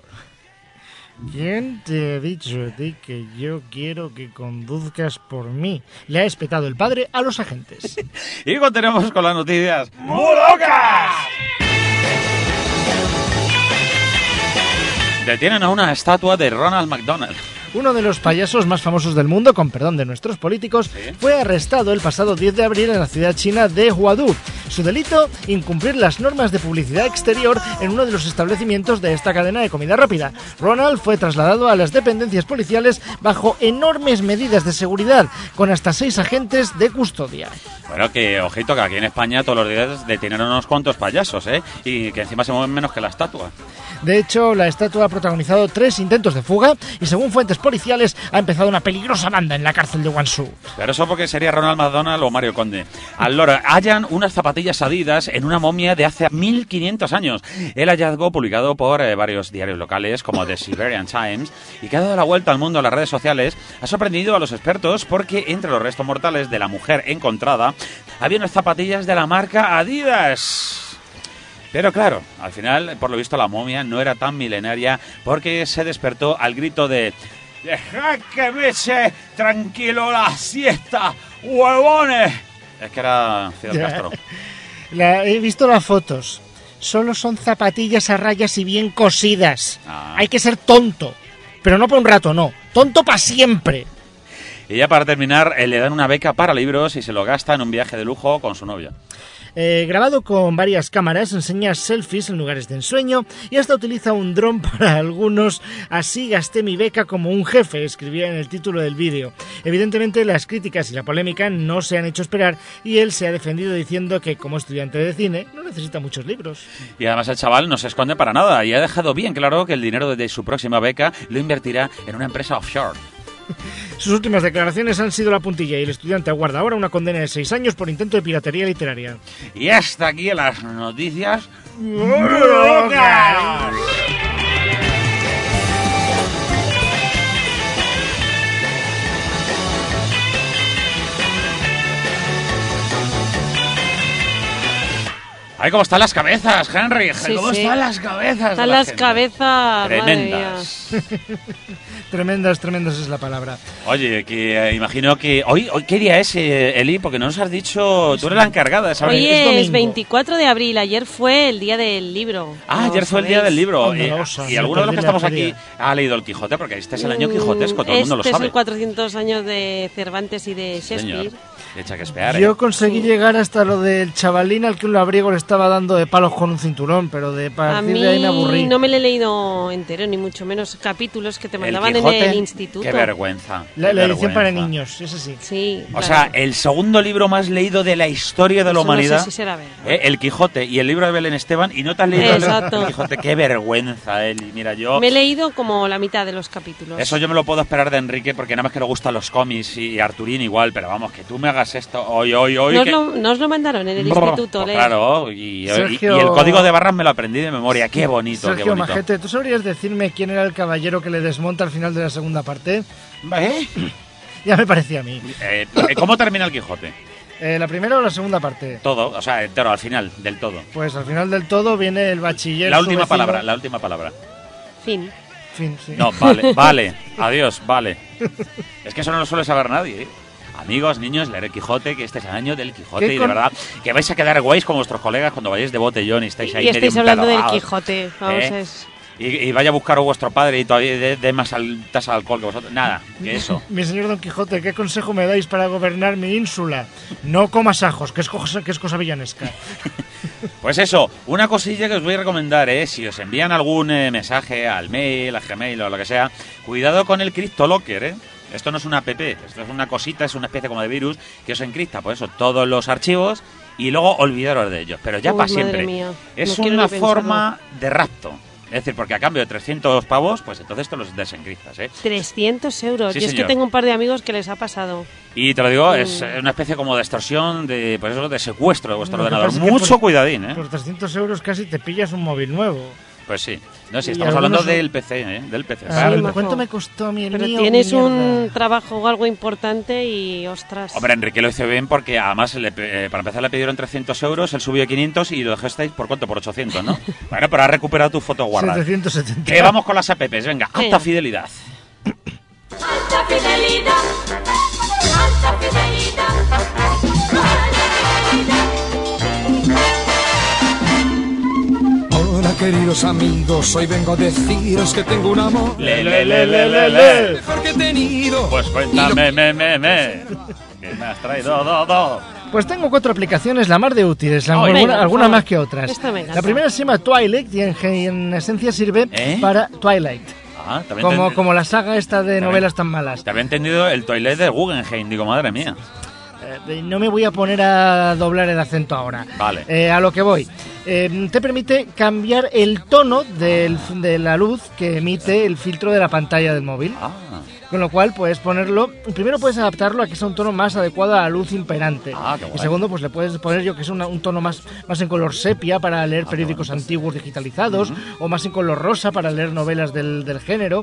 ¿Quién te ha dicho a ti que yo quiero que conduzcas por mí? Le ha espetado el padre a los agentes. Y continuamos con las noticias ¡muy locas! Detienen a una estatua de Ronald McDonald. Uno de los payasos más famosos del mundo, con perdón de nuestros políticos, fue arrestado el pasado 10 de abril en la ciudad china de Huadu. Su delito, incumplir las normas de publicidad exterior en uno de los establecimientos de esta cadena de comida rápida. Ronald fue trasladado a las dependencias policiales bajo enormes medidas de seguridad, con hasta 6 agentes de custodia. Bueno, que ojito, que aquí en España todos los días detienen unos cuantos payasos, y que encima se mueven menos que la estatua. De hecho, la estatua ha protagonizado 3 intentos de fuga y, según fuentes policiales, ha empezado una peligrosa banda en la cárcel de Guangzhou. Pero eso porque sería Ronald McDonald o Mario Conde. Al loro, hallan unas zapatillas Adidas en una momia de hace 1500 años. El hallazgo, publicado por varios diarios locales como The Siberian Times, y que ha dado la vuelta al mundo en las redes sociales, ha sorprendido a los expertos porque entre los restos mortales de la mujer encontrada había unas zapatillas de la marca Adidas. Pero claro, al final, por lo visto, la momia no era tan milenaria porque se despertó al grito de: ¡dejad que me eche tranquilo la siesta, huevones! Es que era Fidel Castro. He visto las fotos. Solo son zapatillas a rayas y bien cosidas. Hay que ser tonto. Pero no por un rato, no. Tonto para siempre. Y ya para terminar, le dan una beca para libros y se lo gasta en un viaje de lujo con su novia. Grabado con varias cámaras, enseña selfies en lugares de ensueño y hasta utiliza un dron para algunos. Así gasté mi beca como un jefe, escribía en el título del vídeo. Evidentemente, las críticas y la polémica no se han hecho esperar y él se ha defendido diciendo que, como estudiante de cine, no necesita muchos libros. Y además el chaval no se esconde para nada y ha dejado bien claro que el dinero de su próxima beca lo invertirá en una empresa offshore. Sus últimas declaraciones han sido la puntilla y el estudiante aguarda ahora una condena de 6 años por intento de piratería literaria. Y hasta aquí las noticias locas. Ay, ¿cómo están las cabezas, Henry? Sí, ¿Cómo están las cabezas? Están las cabezas, tremendas. Tremendas es la palabra. Oye, que imagino que... Hoy ¿qué día es, Eli? Porque no nos has dicho... Tú eres la encargada de saber. Hoy es 24 de abril. Ayer fue el día del libro. Ayer fue el día del libro. Y alguno de los que estamos aquí ha leído el Quijote, porque este es el año quijotesco, todo el mundo lo sabe. Este es el 400 años de Cervantes y de Shakespeare. Señor. De Shakespeare. Yo conseguí llegar hasta lo del chavalín al que un labriego le estaba estaba dando de palos con un cinturón, pero A partir mí de ahí me aburrí. no me lo he leído entero, ni mucho menos capítulos que te mandaban en Quijote, el instituto. Qué vergüenza. La qué edición para vergüenza. niños, eso sí. Sí, O claro. sea, el segundo libro más leído de la historia de la Eso no sé humanidad, si será verdad. El Quijote y el libro de Belén Esteban, y no te has leído Exacto. el Quijote. Qué vergüenza, Eli. Mira, yo... Me he leído como la mitad de los capítulos. Eso yo me lo puedo esperar de Enrique, porque nada más que le gustan los cómics y Arturín igual, pero vamos, que tú me hagas esto hoy. ¿No os lo mandaron en el instituto? Pues leer? claro, y Sergio- el código de barras me lo aprendí de memoria. Qué bonito, Sergio qué bonito. Majete, ¿tú sabrías decirme quién era el caballero que le desmonta al final de la segunda parte? ¿Eh? Ya me parecía a mí. ¿Cómo termina el Quijote? ¿La primera o la segunda parte? Todo, o sea, entero, al final, del todo. Pues al final del todo viene el bachiller. La su última vecino. palabra, la última palabra. Fin. Fin, sí. No, vale, adiós, vale. Es que eso no lo suele saber nadie, ¿eh? Amigos, niños, leer el Quijote, que este es el año del Quijote, ¿Qué y de con- verdad que vais a quedar guays con vuestros colegas cuando vayáis de botellón y estáis ahí Y estáis medio hablando del empedagados, Quijote. Vamos, ¿eh? es... Y vaya a buscar a vuestro padre y todavía dé más tasa de alcohol que vosotros. Nada, que eso. Mi señor Don Quijote, ¿qué consejo me dais para gobernar mi ínsula? No comas ajos, que es cosa villanesca. Pues eso, una cosilla que os voy a recomendar, si os envían algún mensaje al mail, a Gmail o lo que sea, cuidado con el CryptoLocker, Esto no es una app, esto es una cosita, es una especie como de virus que os encripta, por eso, todos los archivos y luego olvidaros de ellos, pero ya Uy, para madre siempre. mía, Es no quiero una ni pensarlo. forma de rapto. Es decir, porque a cambio de 300 pavos, pues entonces te los desencriptas, 300 euros. Sí, y es que señor. tengo un par de amigos que les ha pasado. Y te lo digo, es una especie como de extorsión, de pues eso, de secuestro de vuestro Lo que ordenador. pasa es que Mucho por- cuidadín, Por 300 euros casi te pillas un móvil nuevo. Pues sí. No, sí, Y estamos hablando algunos- del PC, Del PC. A ver, majo. ¿cuánto me costó mi el Pero mío? tienes Mierda. un trabajo o algo importante y ostras. Hombre, Enrique lo hizo bien porque además para empezar le pidieron 300 euros, él subió 500 y lo dejasteis por cuánto, por 800, ¿no? Bueno, pero has recuperado tus fotos guardadas. 770. Que vamos con las apps, venga, alta Venga. fidelidad. Alta fidelidad, alta fidelidad, Hola queridos amigos, hoy vengo a deciros que tengo un amor Le. mejor que he tenido. Pues cuéntame, ¿Qué me has traído? Pues tengo 4 aplicaciones, la más de útiles, Ay, alguna, venga, por alguna favor. más que otras. Esta me encanta. La primera se llama Twilight y en esencia sirve ¿Eh? para Twilight, Ah, también como la saga esta de novelas tan malas. Te había entendido el toilet de Guggenheim, digo, madre mía. No me voy a poner a doblar el acento ahora. Vale. A lo que voy. Te permite cambiar el tono de la luz que emite el filtro de la pantalla del móvil. Ah, Con lo cual puedes ponerlo, primero puedes adaptarlo a que sea un tono más adecuado a la luz imperante. Ah, qué guay. Y segundo, pues le puedes poner yo que es un tono más en color sepia para leer periódicos antiguos digitalizados, o más en color rosa para leer novelas del género.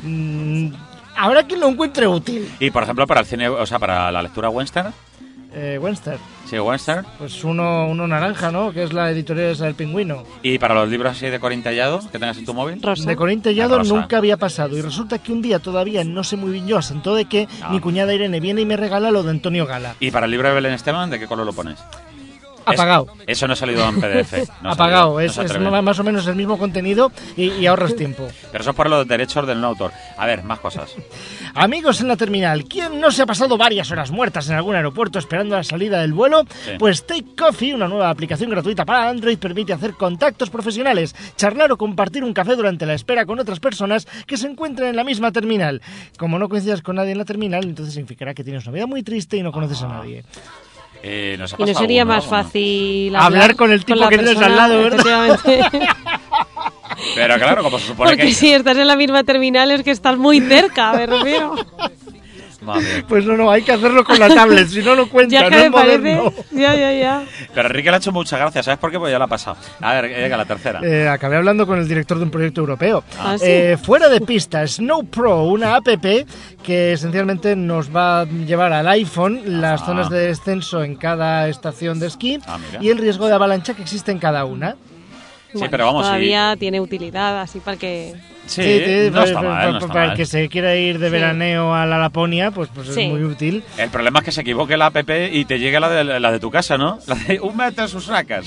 Habrá quien lo encuentre útil. y por ejemplo, para el cine, o sea, para la lectura Western. Western, Sí, Western. pues uno naranja, ¿no? Que es la editorial esa del pingüino. Y para los libros así de Corín Tellado que tengas en tu móvil. Rosa. De Corín Tellado Rosa. nunca había pasado. Y resulta que un día todavía no sé muy bien yo a santo de qué, Ah. mi cuñada Irene viene y me regala lo de Antonio Gala. Y para el libro de Belén Esteban, ¿de qué color lo pones? Apagado. Eso no ha salido en PDF. No ha Apagado, salido, no es se atreven. más o menos el mismo contenido y ahorras tiempo. Pero eso es por los derechos del no autor. A ver, más cosas. Amigos en la terminal, ¿quién no se ha pasado varias horas muertas en algún aeropuerto esperando la salida del vuelo? Sí. Pues Take Coffee, una nueva aplicación gratuita para Android, permite hacer contactos profesionales, charlar o compartir un café durante la espera con otras personas que se encuentren en la misma terminal. Como no coincidas con nadie en la terminal, entonces significará que tienes una vida muy triste y no conoces a nadie. Nos ha Y no pasado sería alguno, más ¿o no? fácil Hablar con el tipo la que tienes persona, al lado, ¿verdad? efectivamente. Pero claro, como se supone Porque que... si estás en la misma terminal es que estás muy cerca, me refiero. Madre. Pues no, hay que hacerlo con la tablet, si no lo cuenta, Ya no que es me parece. moderno. Ya. Pero Enrique le ha hecho mucha gracia, ¿sabes por qué? Pues ya la ha pasado. A ver, venga, la tercera. Acabé hablando con el director de un proyecto europeo. Ah, ¿sí? Fuera de pista, Snow Pro, una app que esencialmente nos va a llevar al iPhone las zonas de descenso en cada estación de esquí Ah, mira. y el riesgo de avalancha que existe en cada una. Sí, pero vamos, todavía tiene utilidad, así para que Sí, no está mal, no está para mal. el que se quiera ir de Sí. veraneo a la Laponia, pues Sí. es muy útil. El problema es que se equivoque la app y te llegue la de tu casa, ¿no? La de un metro sus sacas.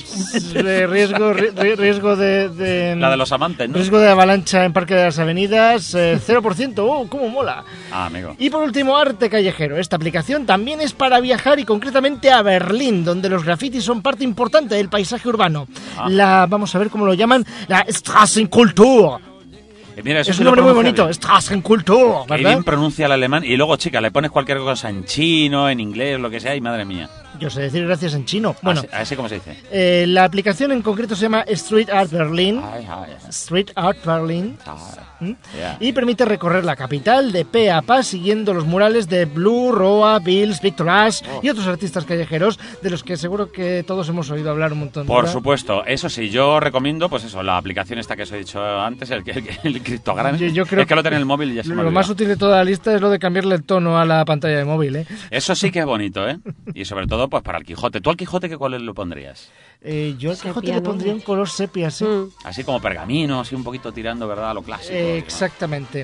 Riesgo de La de los amantes, ¿no? riesgo de avalancha en Parque de las Avenidas, 0%. ¡Oh, cómo mola! Ah, amigo. Y por último, arte callejero. Esta aplicación también es para viajar y concretamente a Berlín, donde los grafitis son parte importante del paisaje urbano. Vamos a ver cómo lo llaman, la Straßenkultur. Mira, eso Es sí un lo nombre muy pronuncia bonito, bien. Straßenkultur, Qué ¿verdad? bien pronuncia el alemán. Y luego, chica, le pones cualquier cosa en chino, en inglés, lo que sea, y madre mía. Yo sé decir gracias en chino. Bueno, Así como se dice. la aplicación en concreto se llama Street Art Berlin. Ay, ay, Street Art Berlin. ay. Ya. Y permite recorrer la capital de pe a pa siguiendo los murales de Blue, Roa, Bills, Victor Ash y otros artistas callejeros de los que seguro que todos hemos oído hablar un montón. Por ¿verdad? supuesto, eso sí, yo recomiendo, pues eso, la aplicación esta que os he dicho antes, el criptogram. Yo creo es que lo tengo en el móvil y ya se me lo olvidó. más útil de toda la lista es lo de cambiarle el tono a la pantalla de móvil, ¿eh? Eso sí que es bonito, ¿eh? Y sobre todo, pues para el Quijote. ¿Tú al Quijote qué cuál lo pondrías? Yo al Sepia, Quijote le ¿no? pondría un color sepia, sí. Así como pergamino, así un poquito tirando, ¿verdad? A lo clásico. Exactamente.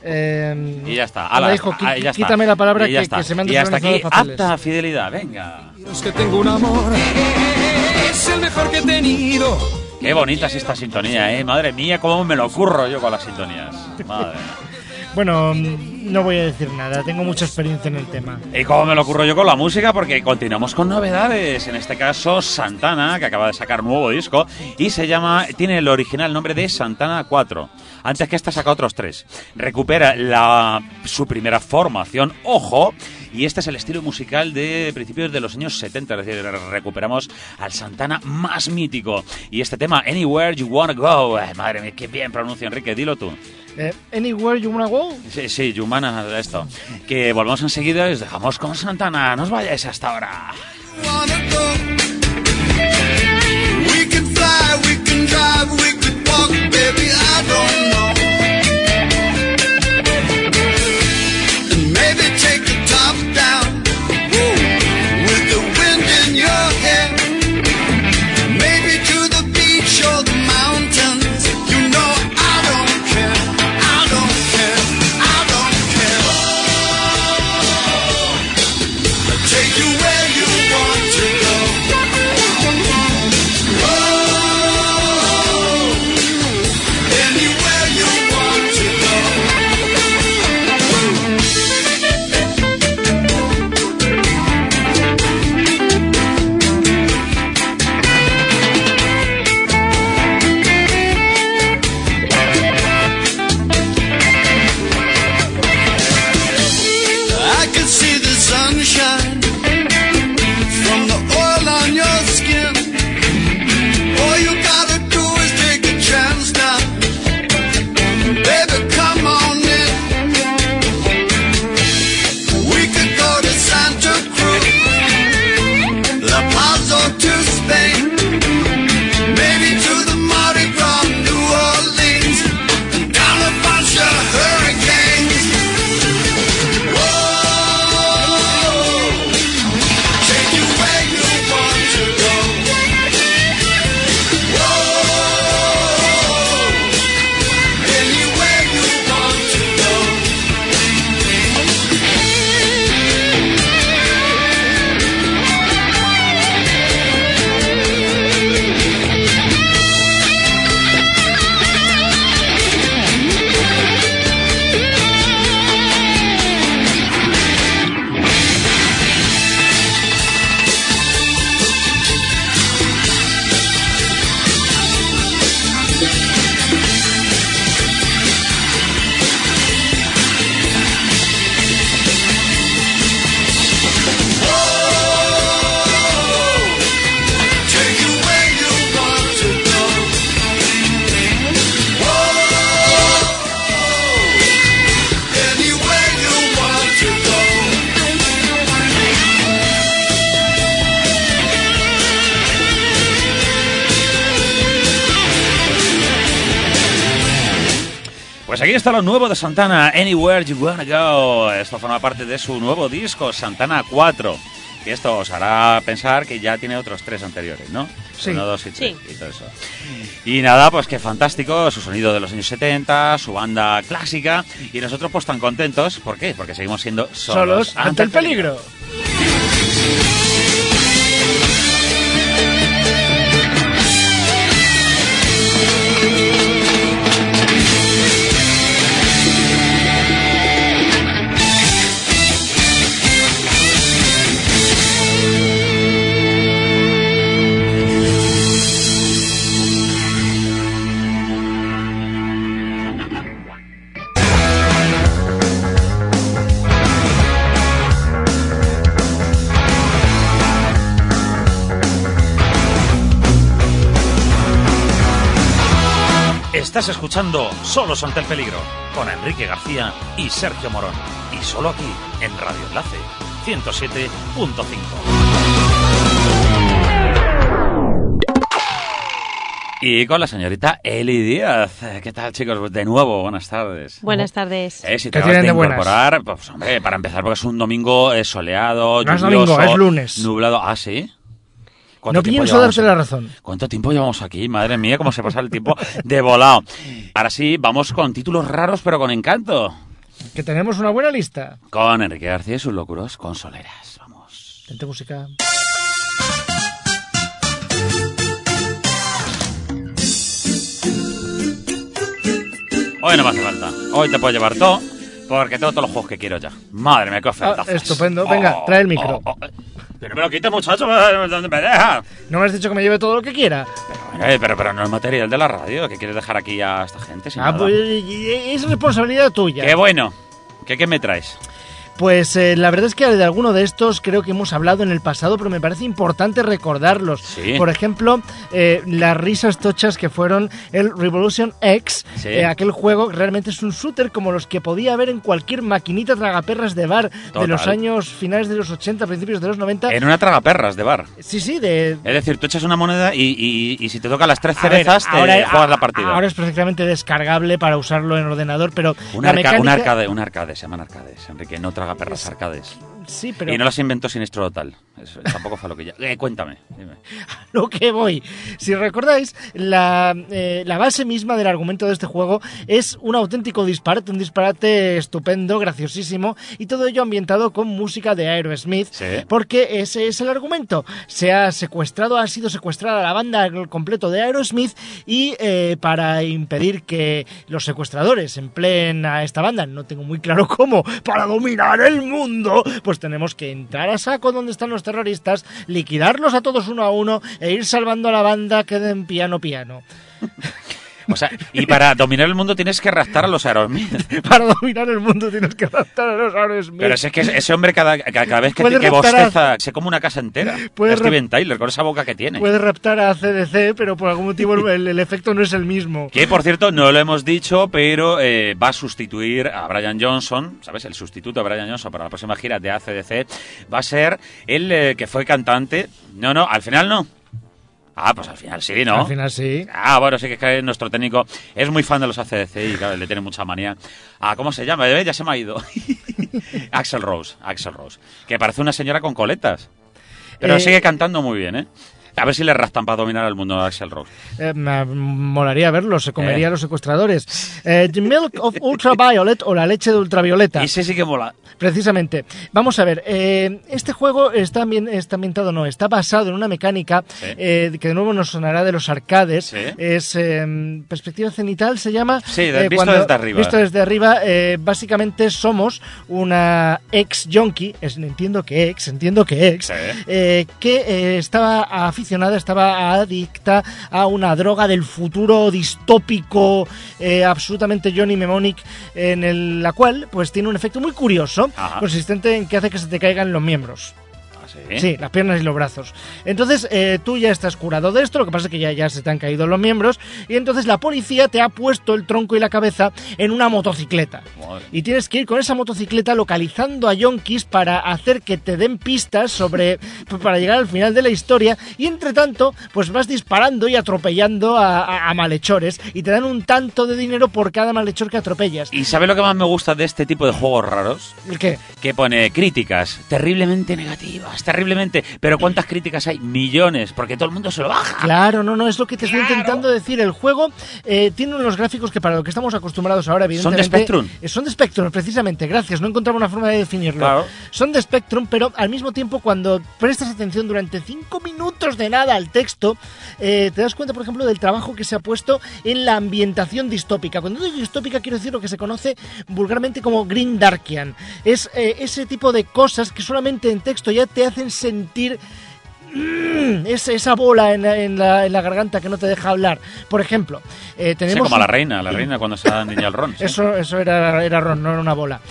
Y ya está. Hala, Ala, hijo, ya está. quítame la palabra Y ya que está. se me han Y hasta aquí, desorganizado los papeles. apta fidelidad, venga. Es que tengo un amor, es el mejor que he tenido. Qué bonita es esta sintonía, ¿eh? Madre mía, cómo me lo curro yo con las sintonías. Madre mía. Bueno, no voy a decir nada, tengo mucha experiencia en el tema. Y cómo me lo ocurro yo con la música, porque continuamos con novedades. En este caso, Santana, que acaba de sacar nuevo disco, y tiene el original nombre de Santana 4. Antes que esta saca otros 3. Recupera su primera formación, ojo, y este es el estilo musical de principios de los años 70, es decir, recuperamos al Santana más mítico. Y este tema, Anywhere You Wanna Go, madre mía, qué bien pronuncia Enrique, dilo tú. Anywhere You Wanna Go. Sí, Yumana, esto. Que volvemos enseguida y os dejamos con Santana. No os vayáis hasta ahora. Wanna go. We can fly, we can drive, we could walk, baby, I don't know. And maybe take the top down, whoa, with the wind in your hair. Maybe to the beach or the mountains. You know I don't care, I don't care, I don't care. I'll take you where you want to go. Anywhere you want to go. I can see the sunshine from the oil on your skin. All you gotta do is take a chance now. Baby, come on in. We could go to Santa Cruz, La Paz or to Spain. Maybe to the Mardi Gras, New Orleans, and down a bunch of hurricanes. Take you where you want to go. Anywhere you want to go. Take you where you want to go. Anywhere you want to go. Pues aquí está lo nuevo de Santana, Anywhere You Wanna Go. Esto forma parte de su nuevo disco, Santana 4. Y esto os hará pensar que ya tiene otros 3 anteriores, ¿no? Sí. 1, 2 y 3 Sí. y todo eso. Y nada, pues qué fantástico, su sonido de los años 70, su banda clásica, y nosotros pues tan contentos. ¿Por qué? Porque seguimos siendo Solos ante el peligro. Estás escuchando Solos ante el peligro con Enrique García y Sergio Morón. Y solo aquí, en Radio Enlace 107.5. Y con la señorita Eli Díaz. ¿Qué tal, chicos? De nuevo, buenas tardes. Buenas tardes. Si te ¿Qué vas tienen a de buenas? incorporar, pues hombre, para empezar, porque es un domingo soleado, No es lluvioso, domingo, es lunes. nublado. ¿Ah, sí? No pienso darte la razón. ¿Cuánto tiempo llevamos aquí? Madre mía, cómo se pasa el tiempo de volado. Ahora sí, vamos con títulos raros, pero con encanto. Que tenemos una buena lista. Con Enrique García y sus locuros consoleras. Vamos. Tente música. Hoy no me hace falta. Hoy te puedo llevar todo, porque tengo todos los juegos que quiero ya. Madre mía, qué ofertas. Estupendo. Venga, trae el micro. Pero me lo quita, muchacho, ¿dónde me deja? ¿No me has dicho que me lleve todo lo que quiera? Pero no es material de la radio. ¿Qué quieres dejar aquí a esta gente? Sin nada? Pues es responsabilidad tuya. Qué bueno. ¿Qué me traes? Pues la verdad es que de alguno de estos creo que hemos hablado en el pasado, pero me parece importante recordarlos. Sí. Por ejemplo, las risas tochas que fueron el Revolution X, Sí. aquel juego que realmente es un shooter como los que podía haber en cualquier maquinita tragaperras de bar Total. de los años finales de los 80, principios de los 90. En una tragaperras de bar. Sí, de... Es decir, tú echas una moneda y si te tocan las 3 A ver, cerezas, te juegas la partida. Ahora es perfectamente descargable para usarlo en ordenador, pero Un la mecánica... un arcade, se llaman arcades, Enrique, no traga perras, arcades. Sí, pero... Y no las inventó Sinistro Total. Eso tampoco fue lo que ya... cuéntame, dime. Lo que voy. Si recordáis, la base misma del argumento de este juego es un auténtico disparate, un disparate estupendo, graciosísimo, y todo ello ambientado con música de Aerosmith, Sí. porque ese es el argumento. Ha sido secuestrada la banda al completo de Aerosmith y para impedir que los secuestradores empleen a esta banda, no tengo muy claro cómo, para dominar el mundo, pues tenemos que entrar a saco donde están los terroristas, liquidarlos a todos uno a uno e ir salvando a la banda que den piano. O sea, y para dominar el mundo tienes que raptar a los Aerosmith. Para dominar el mundo tienes que adaptar a los Aerosmith. Pero es que ese hombre cada vez que Puede raptar bosteza se come una casa entera. Puede Steven Tyler, con esa boca que tiene. Puede raptar a CDC, pero por algún motivo el efecto no es el mismo. Que, por cierto, no lo hemos dicho, pero va a sustituir a Brian Johnson, ¿sabes? El sustituto de Brian Johnson para la próxima gira de AC/DC va a ser el que fue cantante. No, al final no. Ah, pues al final sí, ¿no? Al final sí. Ah, bueno, sí que es que nuestro técnico es muy fan de los AC/DC y claro, le tiene mucha manía. Ah, ¿cómo se llama? Ya se me ha ido. Axl Rose, que parece una señora con coletas. Pero sigue cantando muy bien, ¿eh? A ver si le rastan para dominar el mundo a Axl Rose. Me molaría verlo, se comería a los secuestradores. The Milk of Ultraviolet o la leche de ultravioleta. Ese sí que mola. Precisamente. Vamos a ver, este juego está basado en una mecánica que de nuevo nos sonará de los arcades. Sí. Es perspectiva cenital, se llama. Sí, visto desde arriba. Visto desde arriba, básicamente somos una ex-junkie, entiendo que ex, Sí. que estaba aficionada, estaba adicta a una droga del futuro distópico, absolutamente Johnny Mnemonic, la cual pues tiene un efecto muy curioso. Ajá. Consistente en que hace que se te caigan los miembros. ¿Ah, sí? Sí, las piernas y los brazos. Entonces, tú ya estás curado de esto, lo que pasa es que ya se te han caído los miembros, y entonces la policía te ha puesto el tronco y la cabeza en una motocicleta. Madre. Y tienes que ir con esa motocicleta localizando a yonkis para hacer que te den pistas para llegar al final de la historia, y entre tanto, pues vas disparando y atropellando a malhechores, y te dan un tanto de dinero por cada malhechor que atropellas. ¿Y sabes lo que más me gusta de este tipo de juegos raros? ¿El qué? Que pone críticas terriblemente negativas. quejas terriblemente, pero ¿cuántas críticas hay? Millones, porque todo el mundo se lo baja. Claro, no, es lo que te estoy intentando decir. El juego tiene unos gráficos que para lo que estamos acostumbrados ahora, evidentemente... ¿Son de Spectrum? Son de Spectrum, precisamente, gracias. No encontraba una forma de definirlo. Claro. Son de Spectrum, pero al mismo tiempo, cuando prestas atención durante 5 minutos de nada al texto, te das cuenta, por ejemplo, del trabajo que se ha puesto en la ambientación distópica. Cuando digo distópica, quiero decir lo que se conoce vulgarmente como Grimdarkian. Es ese tipo de cosas que solamente en texto ya te hacen sentir esa bola en la garganta que no te deja hablar. Por ejemplo, tenemos... Sí, como la reina cuando se da niña al ron. ¿Sí? Eso era ron, no era una bola.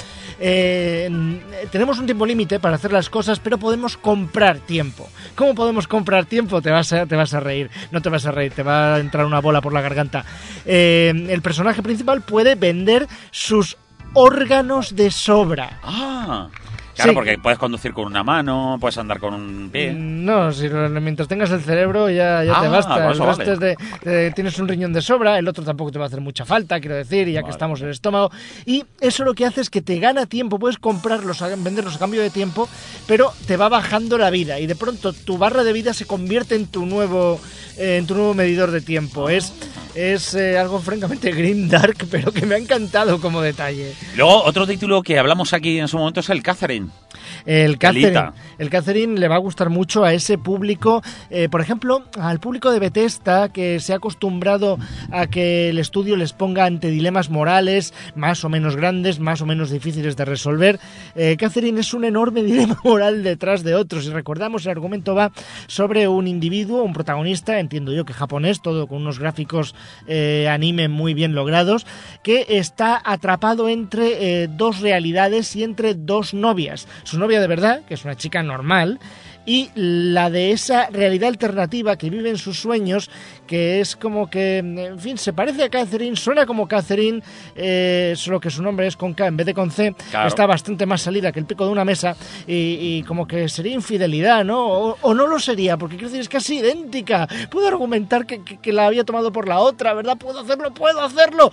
Tenemos un tiempo límite para hacer las cosas, pero podemos comprar tiempo. ¿Cómo podemos comprar tiempo? Te vas a reír. No te vas a reír, te va a entrar una bola por la garganta. El personaje principal puede vender sus órganos de sobra. Claro, Sí. porque puedes conducir con una mano, puedes andar con un pie. No, mientras tengas el cerebro ya te basta. Pues El eso resto vale. es tienes un riñón de sobra, el otro tampoco te va a hacer mucha falta, quiero decir, y ya que estamos en el estómago. Y eso lo que hace es que te gana tiempo, puedes comprarlos, venderlos a cambio de tiempo, pero te va bajando la vida y de pronto tu barra de vida se convierte en tu nuevo medidor de tiempo. Es algo francamente grimdark, pero que me ha encantado como detalle. Luego, otro título que hablamos aquí en su momento es el Catherine. El Catherine le va a gustar mucho a ese público, por ejemplo, al público de Bethesda, que se ha acostumbrado a que el estudio les ponga ante dilemas morales más o menos grandes, más o menos difíciles de resolver. Catherine es un enorme dilema moral detrás de otro. Si recordamos, el argumento va sobre un individuo, un protagonista, entiendo yo que japonés, todo con unos gráficos anime muy bien logrados, que está atrapado entre dos realidades y entre dos novias. Su novia de verdad, que es una chica normal, y la de esa realidad alternativa que vive en sus sueños, que es como que, en fin, se parece a Catherine, suena como Catherine, solo que su nombre es con K en vez de con C. Claro. Está bastante más salida que el pico de una mesa y como que sería infidelidad, ¿no? O no lo sería, porque quiero decir, es casi idéntica. Puedo argumentar que la había tomado por la otra, ¿verdad? ¡Puedo hacerlo!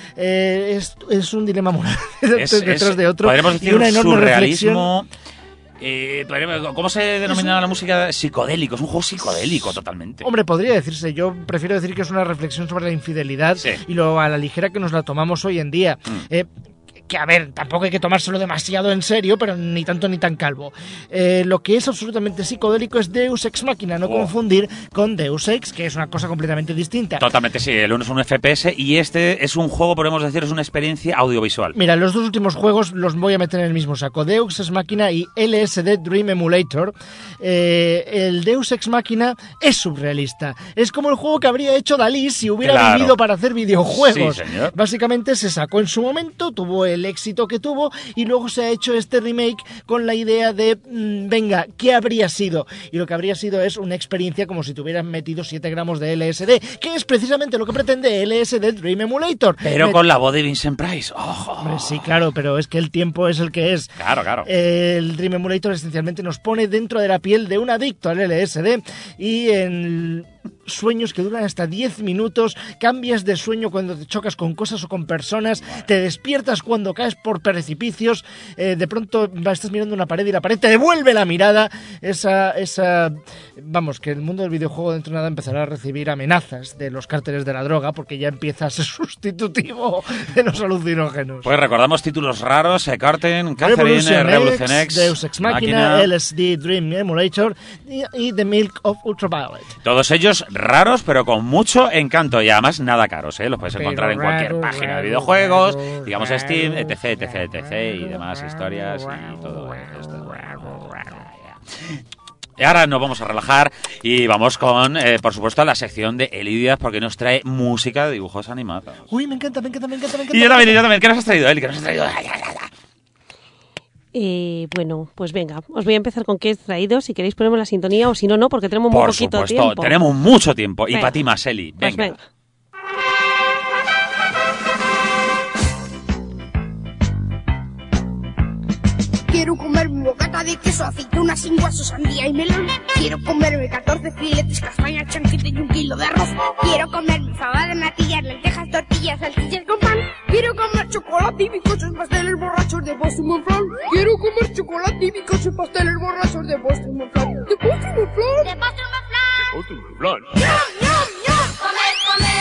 Es un dilema moral detrás de otro. Podríamos decir y una enorme surrealismo. ¿Cómo se denomina la música? Psicodélico, es un juego psicodélico totalmente. Hombre, podría decirse, yo prefiero decir que es una reflexión sobre la infidelidad y lo a la ligera que nos la tomamos hoy en día. Que a ver, tampoco hay que tomárselo demasiado en serio, pero ni tanto ni tan calvo. Lo que es absolutamente psicodélico es Deus Ex Machina, no confundir con Deus Ex, que es una cosa completamente distinta. Totalmente, sí, el uno es un FPS y este es un juego, podemos decir, es una experiencia audiovisual. Mira, los dos últimos juegos los voy a meter en el mismo saco, Deus Ex Machina y LSD Dream Emulator. El Deus Ex Machina es surrealista, es como el juego que habría hecho Dalí si hubiera vivido para hacer videojuegos. Sí, señor. Básicamente se sacó en su momento, tuvo el éxito que tuvo y luego se ha hecho este remake con la idea de venga, ¿qué habría sido? Y lo que habría sido es una experiencia como si te hubieran metido 7 gramos de LSD, que es precisamente lo que pretende LSD Dream Emulator. Pero con la voz de Vincent Price. Hombre, sí, claro, pero es que el tiempo es el que es. Claro. El Dream Emulator esencialmente nos pone dentro de la piel de un adicto al LSD y en sueños que duran hasta 10 minutos, cambias de sueño cuando te chocas con cosas o con personas, te despiertas cuando caes por precipicios, de pronto estás mirando una pared y la pared te devuelve la mirada, vamos, que el mundo del videojuego dentro de nada empezará a recibir amenazas de los cárteles de la droga porque ya empieza a ser sustitutivo de los alucinógenos. Pues recordamos títulos raros, Catherine, Revolution X, Deus Ex Machina, LSD Dream Emulator y The Milk of Ultraviolet. Todos ellos raros, pero con mucho encanto y además nada caros, ¿eh? Los puedes encontrar en cualquier página de videojuegos, digamos Steam, etc, y demás historias y todo esto. Y ahora nos vamos a relajar y vamos con, por supuesto, la sección de Eli Díaz porque nos trae música de dibujos animados. Uy, me encanta. Y yo también. ¿Qué nos has traído, Eli? ¿Qué nos has traído? Bueno, pues venga, os voy a empezar con qué he traído. Si queréis ponemos la sintonía o si no, porque tenemos muy poquito tiempo. Por supuesto, tenemos mucho tiempo. Venga. Y para ti más, Eli. Venga. Pues venga. Quiero comerme bocata de queso, aceituna sin guaso, sandía y melón. Quiero comerme 14 filetes, castaña, chanquete y 1 kilo de arroz. Quiero comerme fabada de natillas, lentejas, tortillas, salchichas con pan. Quiero comer chocolate y bizcochos, pasteles borrachos de Boston Monflán. Quiero comer chocolate y bizcochos, pasteles borrachos de Boston Monflán. ¡De Boston Monflán! ¡De Boston Monflán! ¡Boston Monflán! Comer,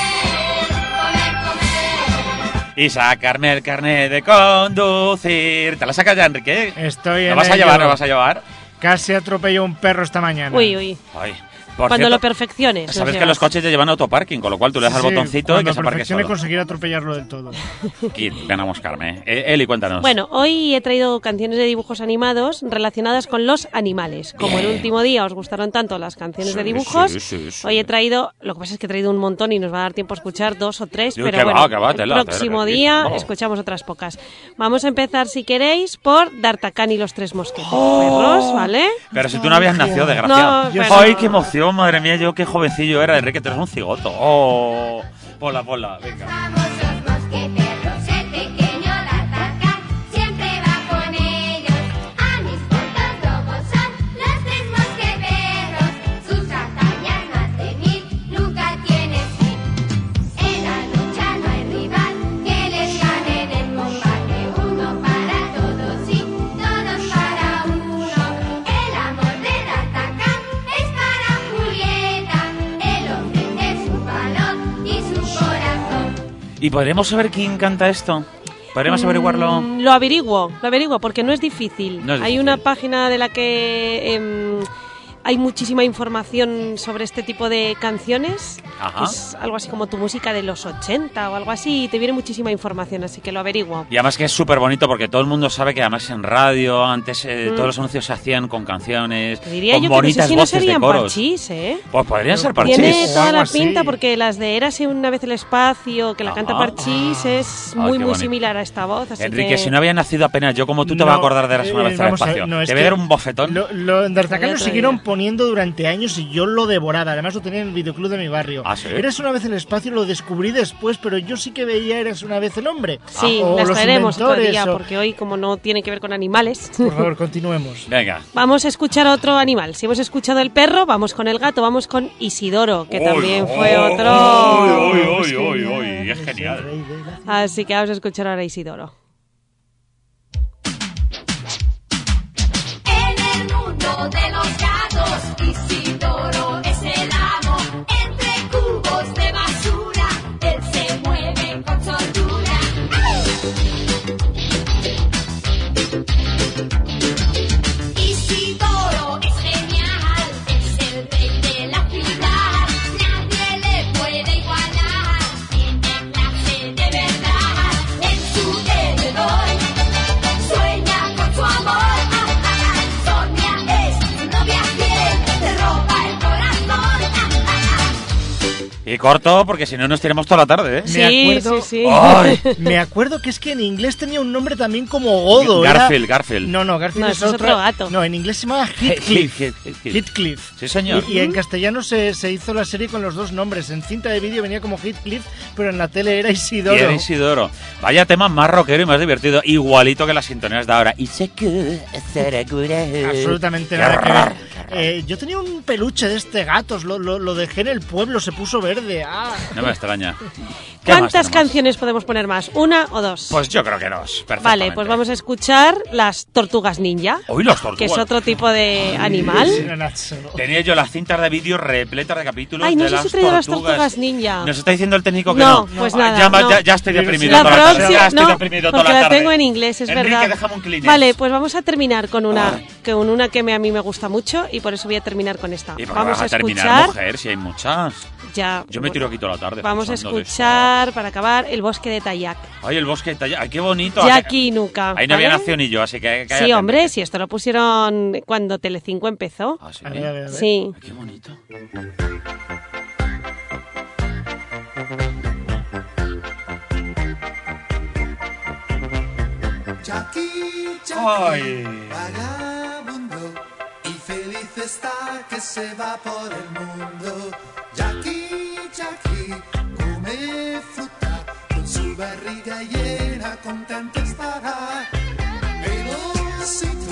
comer, comer, comer. Y sacarme el carnet de conducir. ¿Te la sacas ya, Enrique? Estoy en ¿Lo vas a ello. llevar? ¿Lo vas a llevar? Casi atropelló un perro esta mañana. Uy, uy. Ay, por Cuando cierto, lo perfecciones. nos sabes que llevas. los coches ya llevan autoparking, con lo cual tú le das al Sí, botoncito y cuando que se aparque perfeccione solo. conseguir atropellarlo del todo. Aquí ven a buscarme. Eli, cuéntanos. Bueno, hoy he traído canciones de dibujos animados relacionadas con los animales. Como el último día os gustaron tanto las canciones de dibujos, sí. hoy he traído, lo que pasa es que he traído un montón y nos va a dar tiempo a escuchar 2 o 3, Uy, pero que bueno, va, que va, el tela, próximo tela, día oh. escuchamos otras pocas. Vamos a empezar, si queréis, por D'Artagnan y los 3 mosqueteros, perros, ¿vale? Pero si tú no habías nacido, desgraciado. No, pero- Ay, qué emoción, madre mía, yo qué jovencillo era. Enrique, tú eres un cigoto. Oh, ponla, venga. Famosos mosqueteros, el pequeño D'Artagnan siempre va con ellos. A mis puntos lobos son los 3 mosqueteros. Sus hazañas más de 1000 nunca tienen fin. En la lucha no hay rival que les gane en el combate. Uno para todos y todos para uno. El amor de D'Artagnan es para Julieta, el hombre de su valor y su corazón. ¿Y podremos saber quién canta esto? ¿Podremos averiguarlo? Lo averiguo, porque no es difícil. No es Hay difícil. una página de la que hay muchísima información sobre este tipo de canciones. Ajá. Que es algo así como tu música de los 80 o algo así. Y te viene muchísima información, así que lo averiguo. Y además que es súper bonito porque todo el mundo sabe que además en radio antes todos los anuncios se hacían con canciones, Te diría con yo que no sé bonitas si no voces de serían coros. parchís, ¿eh? Pues podrían ser parchís. Tiene O toda algo la así. pinta porque las de Érase una vez el espacio, que la canta Ajá. Parchís, es Ah, muy qué muy bonito. similar a esta voz. Así Enrique, que... si no había nacido apenas yo, ¿cómo tú te vas a acordar de Eras una vez al vamos a ver, espacio? no, es Te voy a que dar un bofetón. D'Artagnan lo Otro siguieron día. poniendo durante años y yo lo devoraba. Además lo tenía en el videoclub de mi barrio. ¿Ah, sí? Eras una vez en el espacio, lo descubrí después, pero yo sí que veía Eras una vez el hombre. Sí, O las los traeremos otro inventores, día, o- porque hoy como no tiene que ver con animales... Por favor, continuemos. Venga. Vamos a escuchar a otro animal. Si hemos escuchado el perro, vamos con el gato, vamos con Isidoro, que también fue otro. Uy, es genial. Así que vamos a escuchar ahora a Isidoro. En el mundo de los gatos, Isidoro es el amo. Entre cubos de basura, él se mueve con soltura. Isidoro es genial, es el rey de la ciudad. Nadie le puede igualar, tiene clase de verdad. En su heredor sueña con su amor. Sonia es su novia fiel, te roba el corazón. Y corto, porque si no nos tiramos toda la tarde, ¿eh? Sí, sí. Ay. Me acuerdo que es que en inglés tenía un nombre también como Godo. Garfield, era- Garfield. No, Garfield No, es ese es otro gato. No, en inglés se llamaba Heathcliff. Heathcliff. Heathcliff. Sí, señor. Y en castellano se hizo la serie con los dos nombres. En cinta de vídeo venía como Heathcliff, pero en la tele era Isidoro. Y era Isidoro. Vaya tema más rockero y más divertido. Igualito que las sintonías de ahora. Absolutamente nada que ver. Yo tenía un peluche de este gato, lo dejé en el pueblo, se puso verde. Ah. No me extraña. ¿Qué más ¿Cuántas tenemos? canciones podemos poner más? ¿Una o dos? Pues yo creo que dos. Vale, pues vamos a escuchar las tortugas ninja, Hoy los tortugas. que es otro tipo de animal. Tenía yo las cintas de vídeo repletas de capítulos Ay, no de sé las si he traído las tortugas. tortugas ninja. Nos está diciendo el técnico que No, no. pues Ah, nada, Ya, no. ya estoy deprimido La toda la tarde. próxima, Ya estoy no, deprimido toda porque la la tarde. tengo en inglés, es Enrique, verdad. déjame un Kleenex. Vale, pues vamos a terminar con una que a mí me gusta mucho y por eso voy a terminar con esta. ¿Y por qué Vamos vas a a terminar, escuchar mujer, si hay muchas? ya. Yo me tiro aquí toda la tarde. Vamos a pensando de escuchar para acabar El bosque de Tayac. esto. Ay, el bosque de Tayac. Ay, qué bonito. Jackie Nuka. Ahí no había ¿vale? nacido ni yo, así que... Sí, cállate. hombre, si esto lo pusieron cuando Telecinco empezó. Ah, sí. A ver, a ver. Sí. Ay, qué bonito. Jackie, Ay. vagabundo, y feliz está que se va por el mundo. Jackie, come fruta, con su barriga llena, contento estará. Pero si tú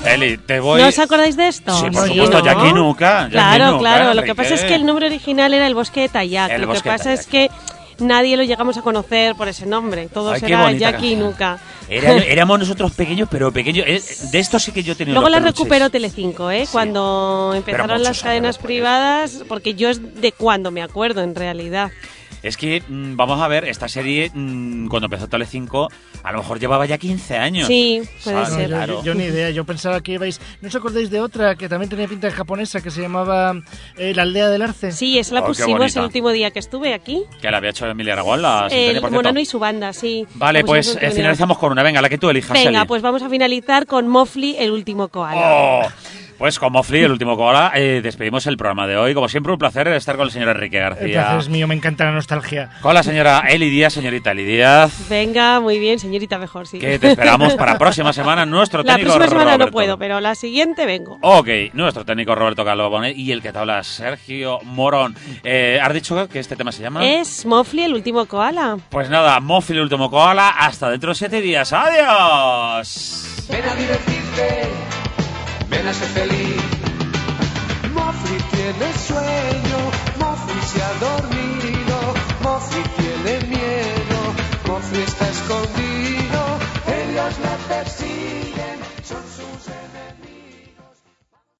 Eli, te voy... ¿No os acordáis de esto? Sí, No, por yo supuesto, no. Jackie Nuka. Claro. Lo que pasa es que el nombre original era el Bosque de Tayac. El Lo que Bosque de pasa es Tayac. que nadie lo llegamos a conocer por ese nombre. Todos Ay, qué era bonita Jackie y canción. Nuka. Éramos nosotros pequeños, pero pequeños. De esto sí que yo he tenido Luego los la peluches. recuperó Telecinco, Sí. cuando empezaron las muchos años cadenas después. privadas, porque yo es de cuando me acuerdo en realidad. Es que, vamos a ver, esta serie, cuando empezó Telecinco, a lo mejor llevaba ya 15 años. Sí, puede ¿Sabes? ser. Claro. Yo ni idea, yo pensaba que ibais... ¿No os acordáis de otra que también tenía pinta de japonesa que se llamaba La aldea del arce? Sí, esa la Oh, qué pusimos bonita. el último día que estuve aquí. Que la había hecho Emilia Aragón, la sintonía, El por cierto. Monano y su banda, sí. Vale, La pues pusimos el último día. finalizamos con una. Venga, la que tú elijas, Venga, Eli. pues vamos a finalizar con Mofli, el último koala. Oh, pues como Flea, el último koala, despedimos el programa de hoy. Como siempre, un placer estar con el señor Enrique El García. placer es mío, me encanta la nostalgia. Con la señora Eli Díaz, señorita Eli Díaz. Venga, muy bien, señorita, mejor, sí. Que te esperamos para la próxima semana. Nuestro La técnico próxima semana no Roberto. puedo, pero la siguiente vengo. Ok, nuestro técnico Roberto Calvo y el que te habla Sergio Morón. ¿Has dicho que este tema se llama? Es Mofli, el último koala. Pues nada, Mofli, el último koala. Hasta dentro de 7 días. ¡Adiós! Ven a divertirte, ven a ser feliz. Mofli tiene sueño, Mofli se ha dormido.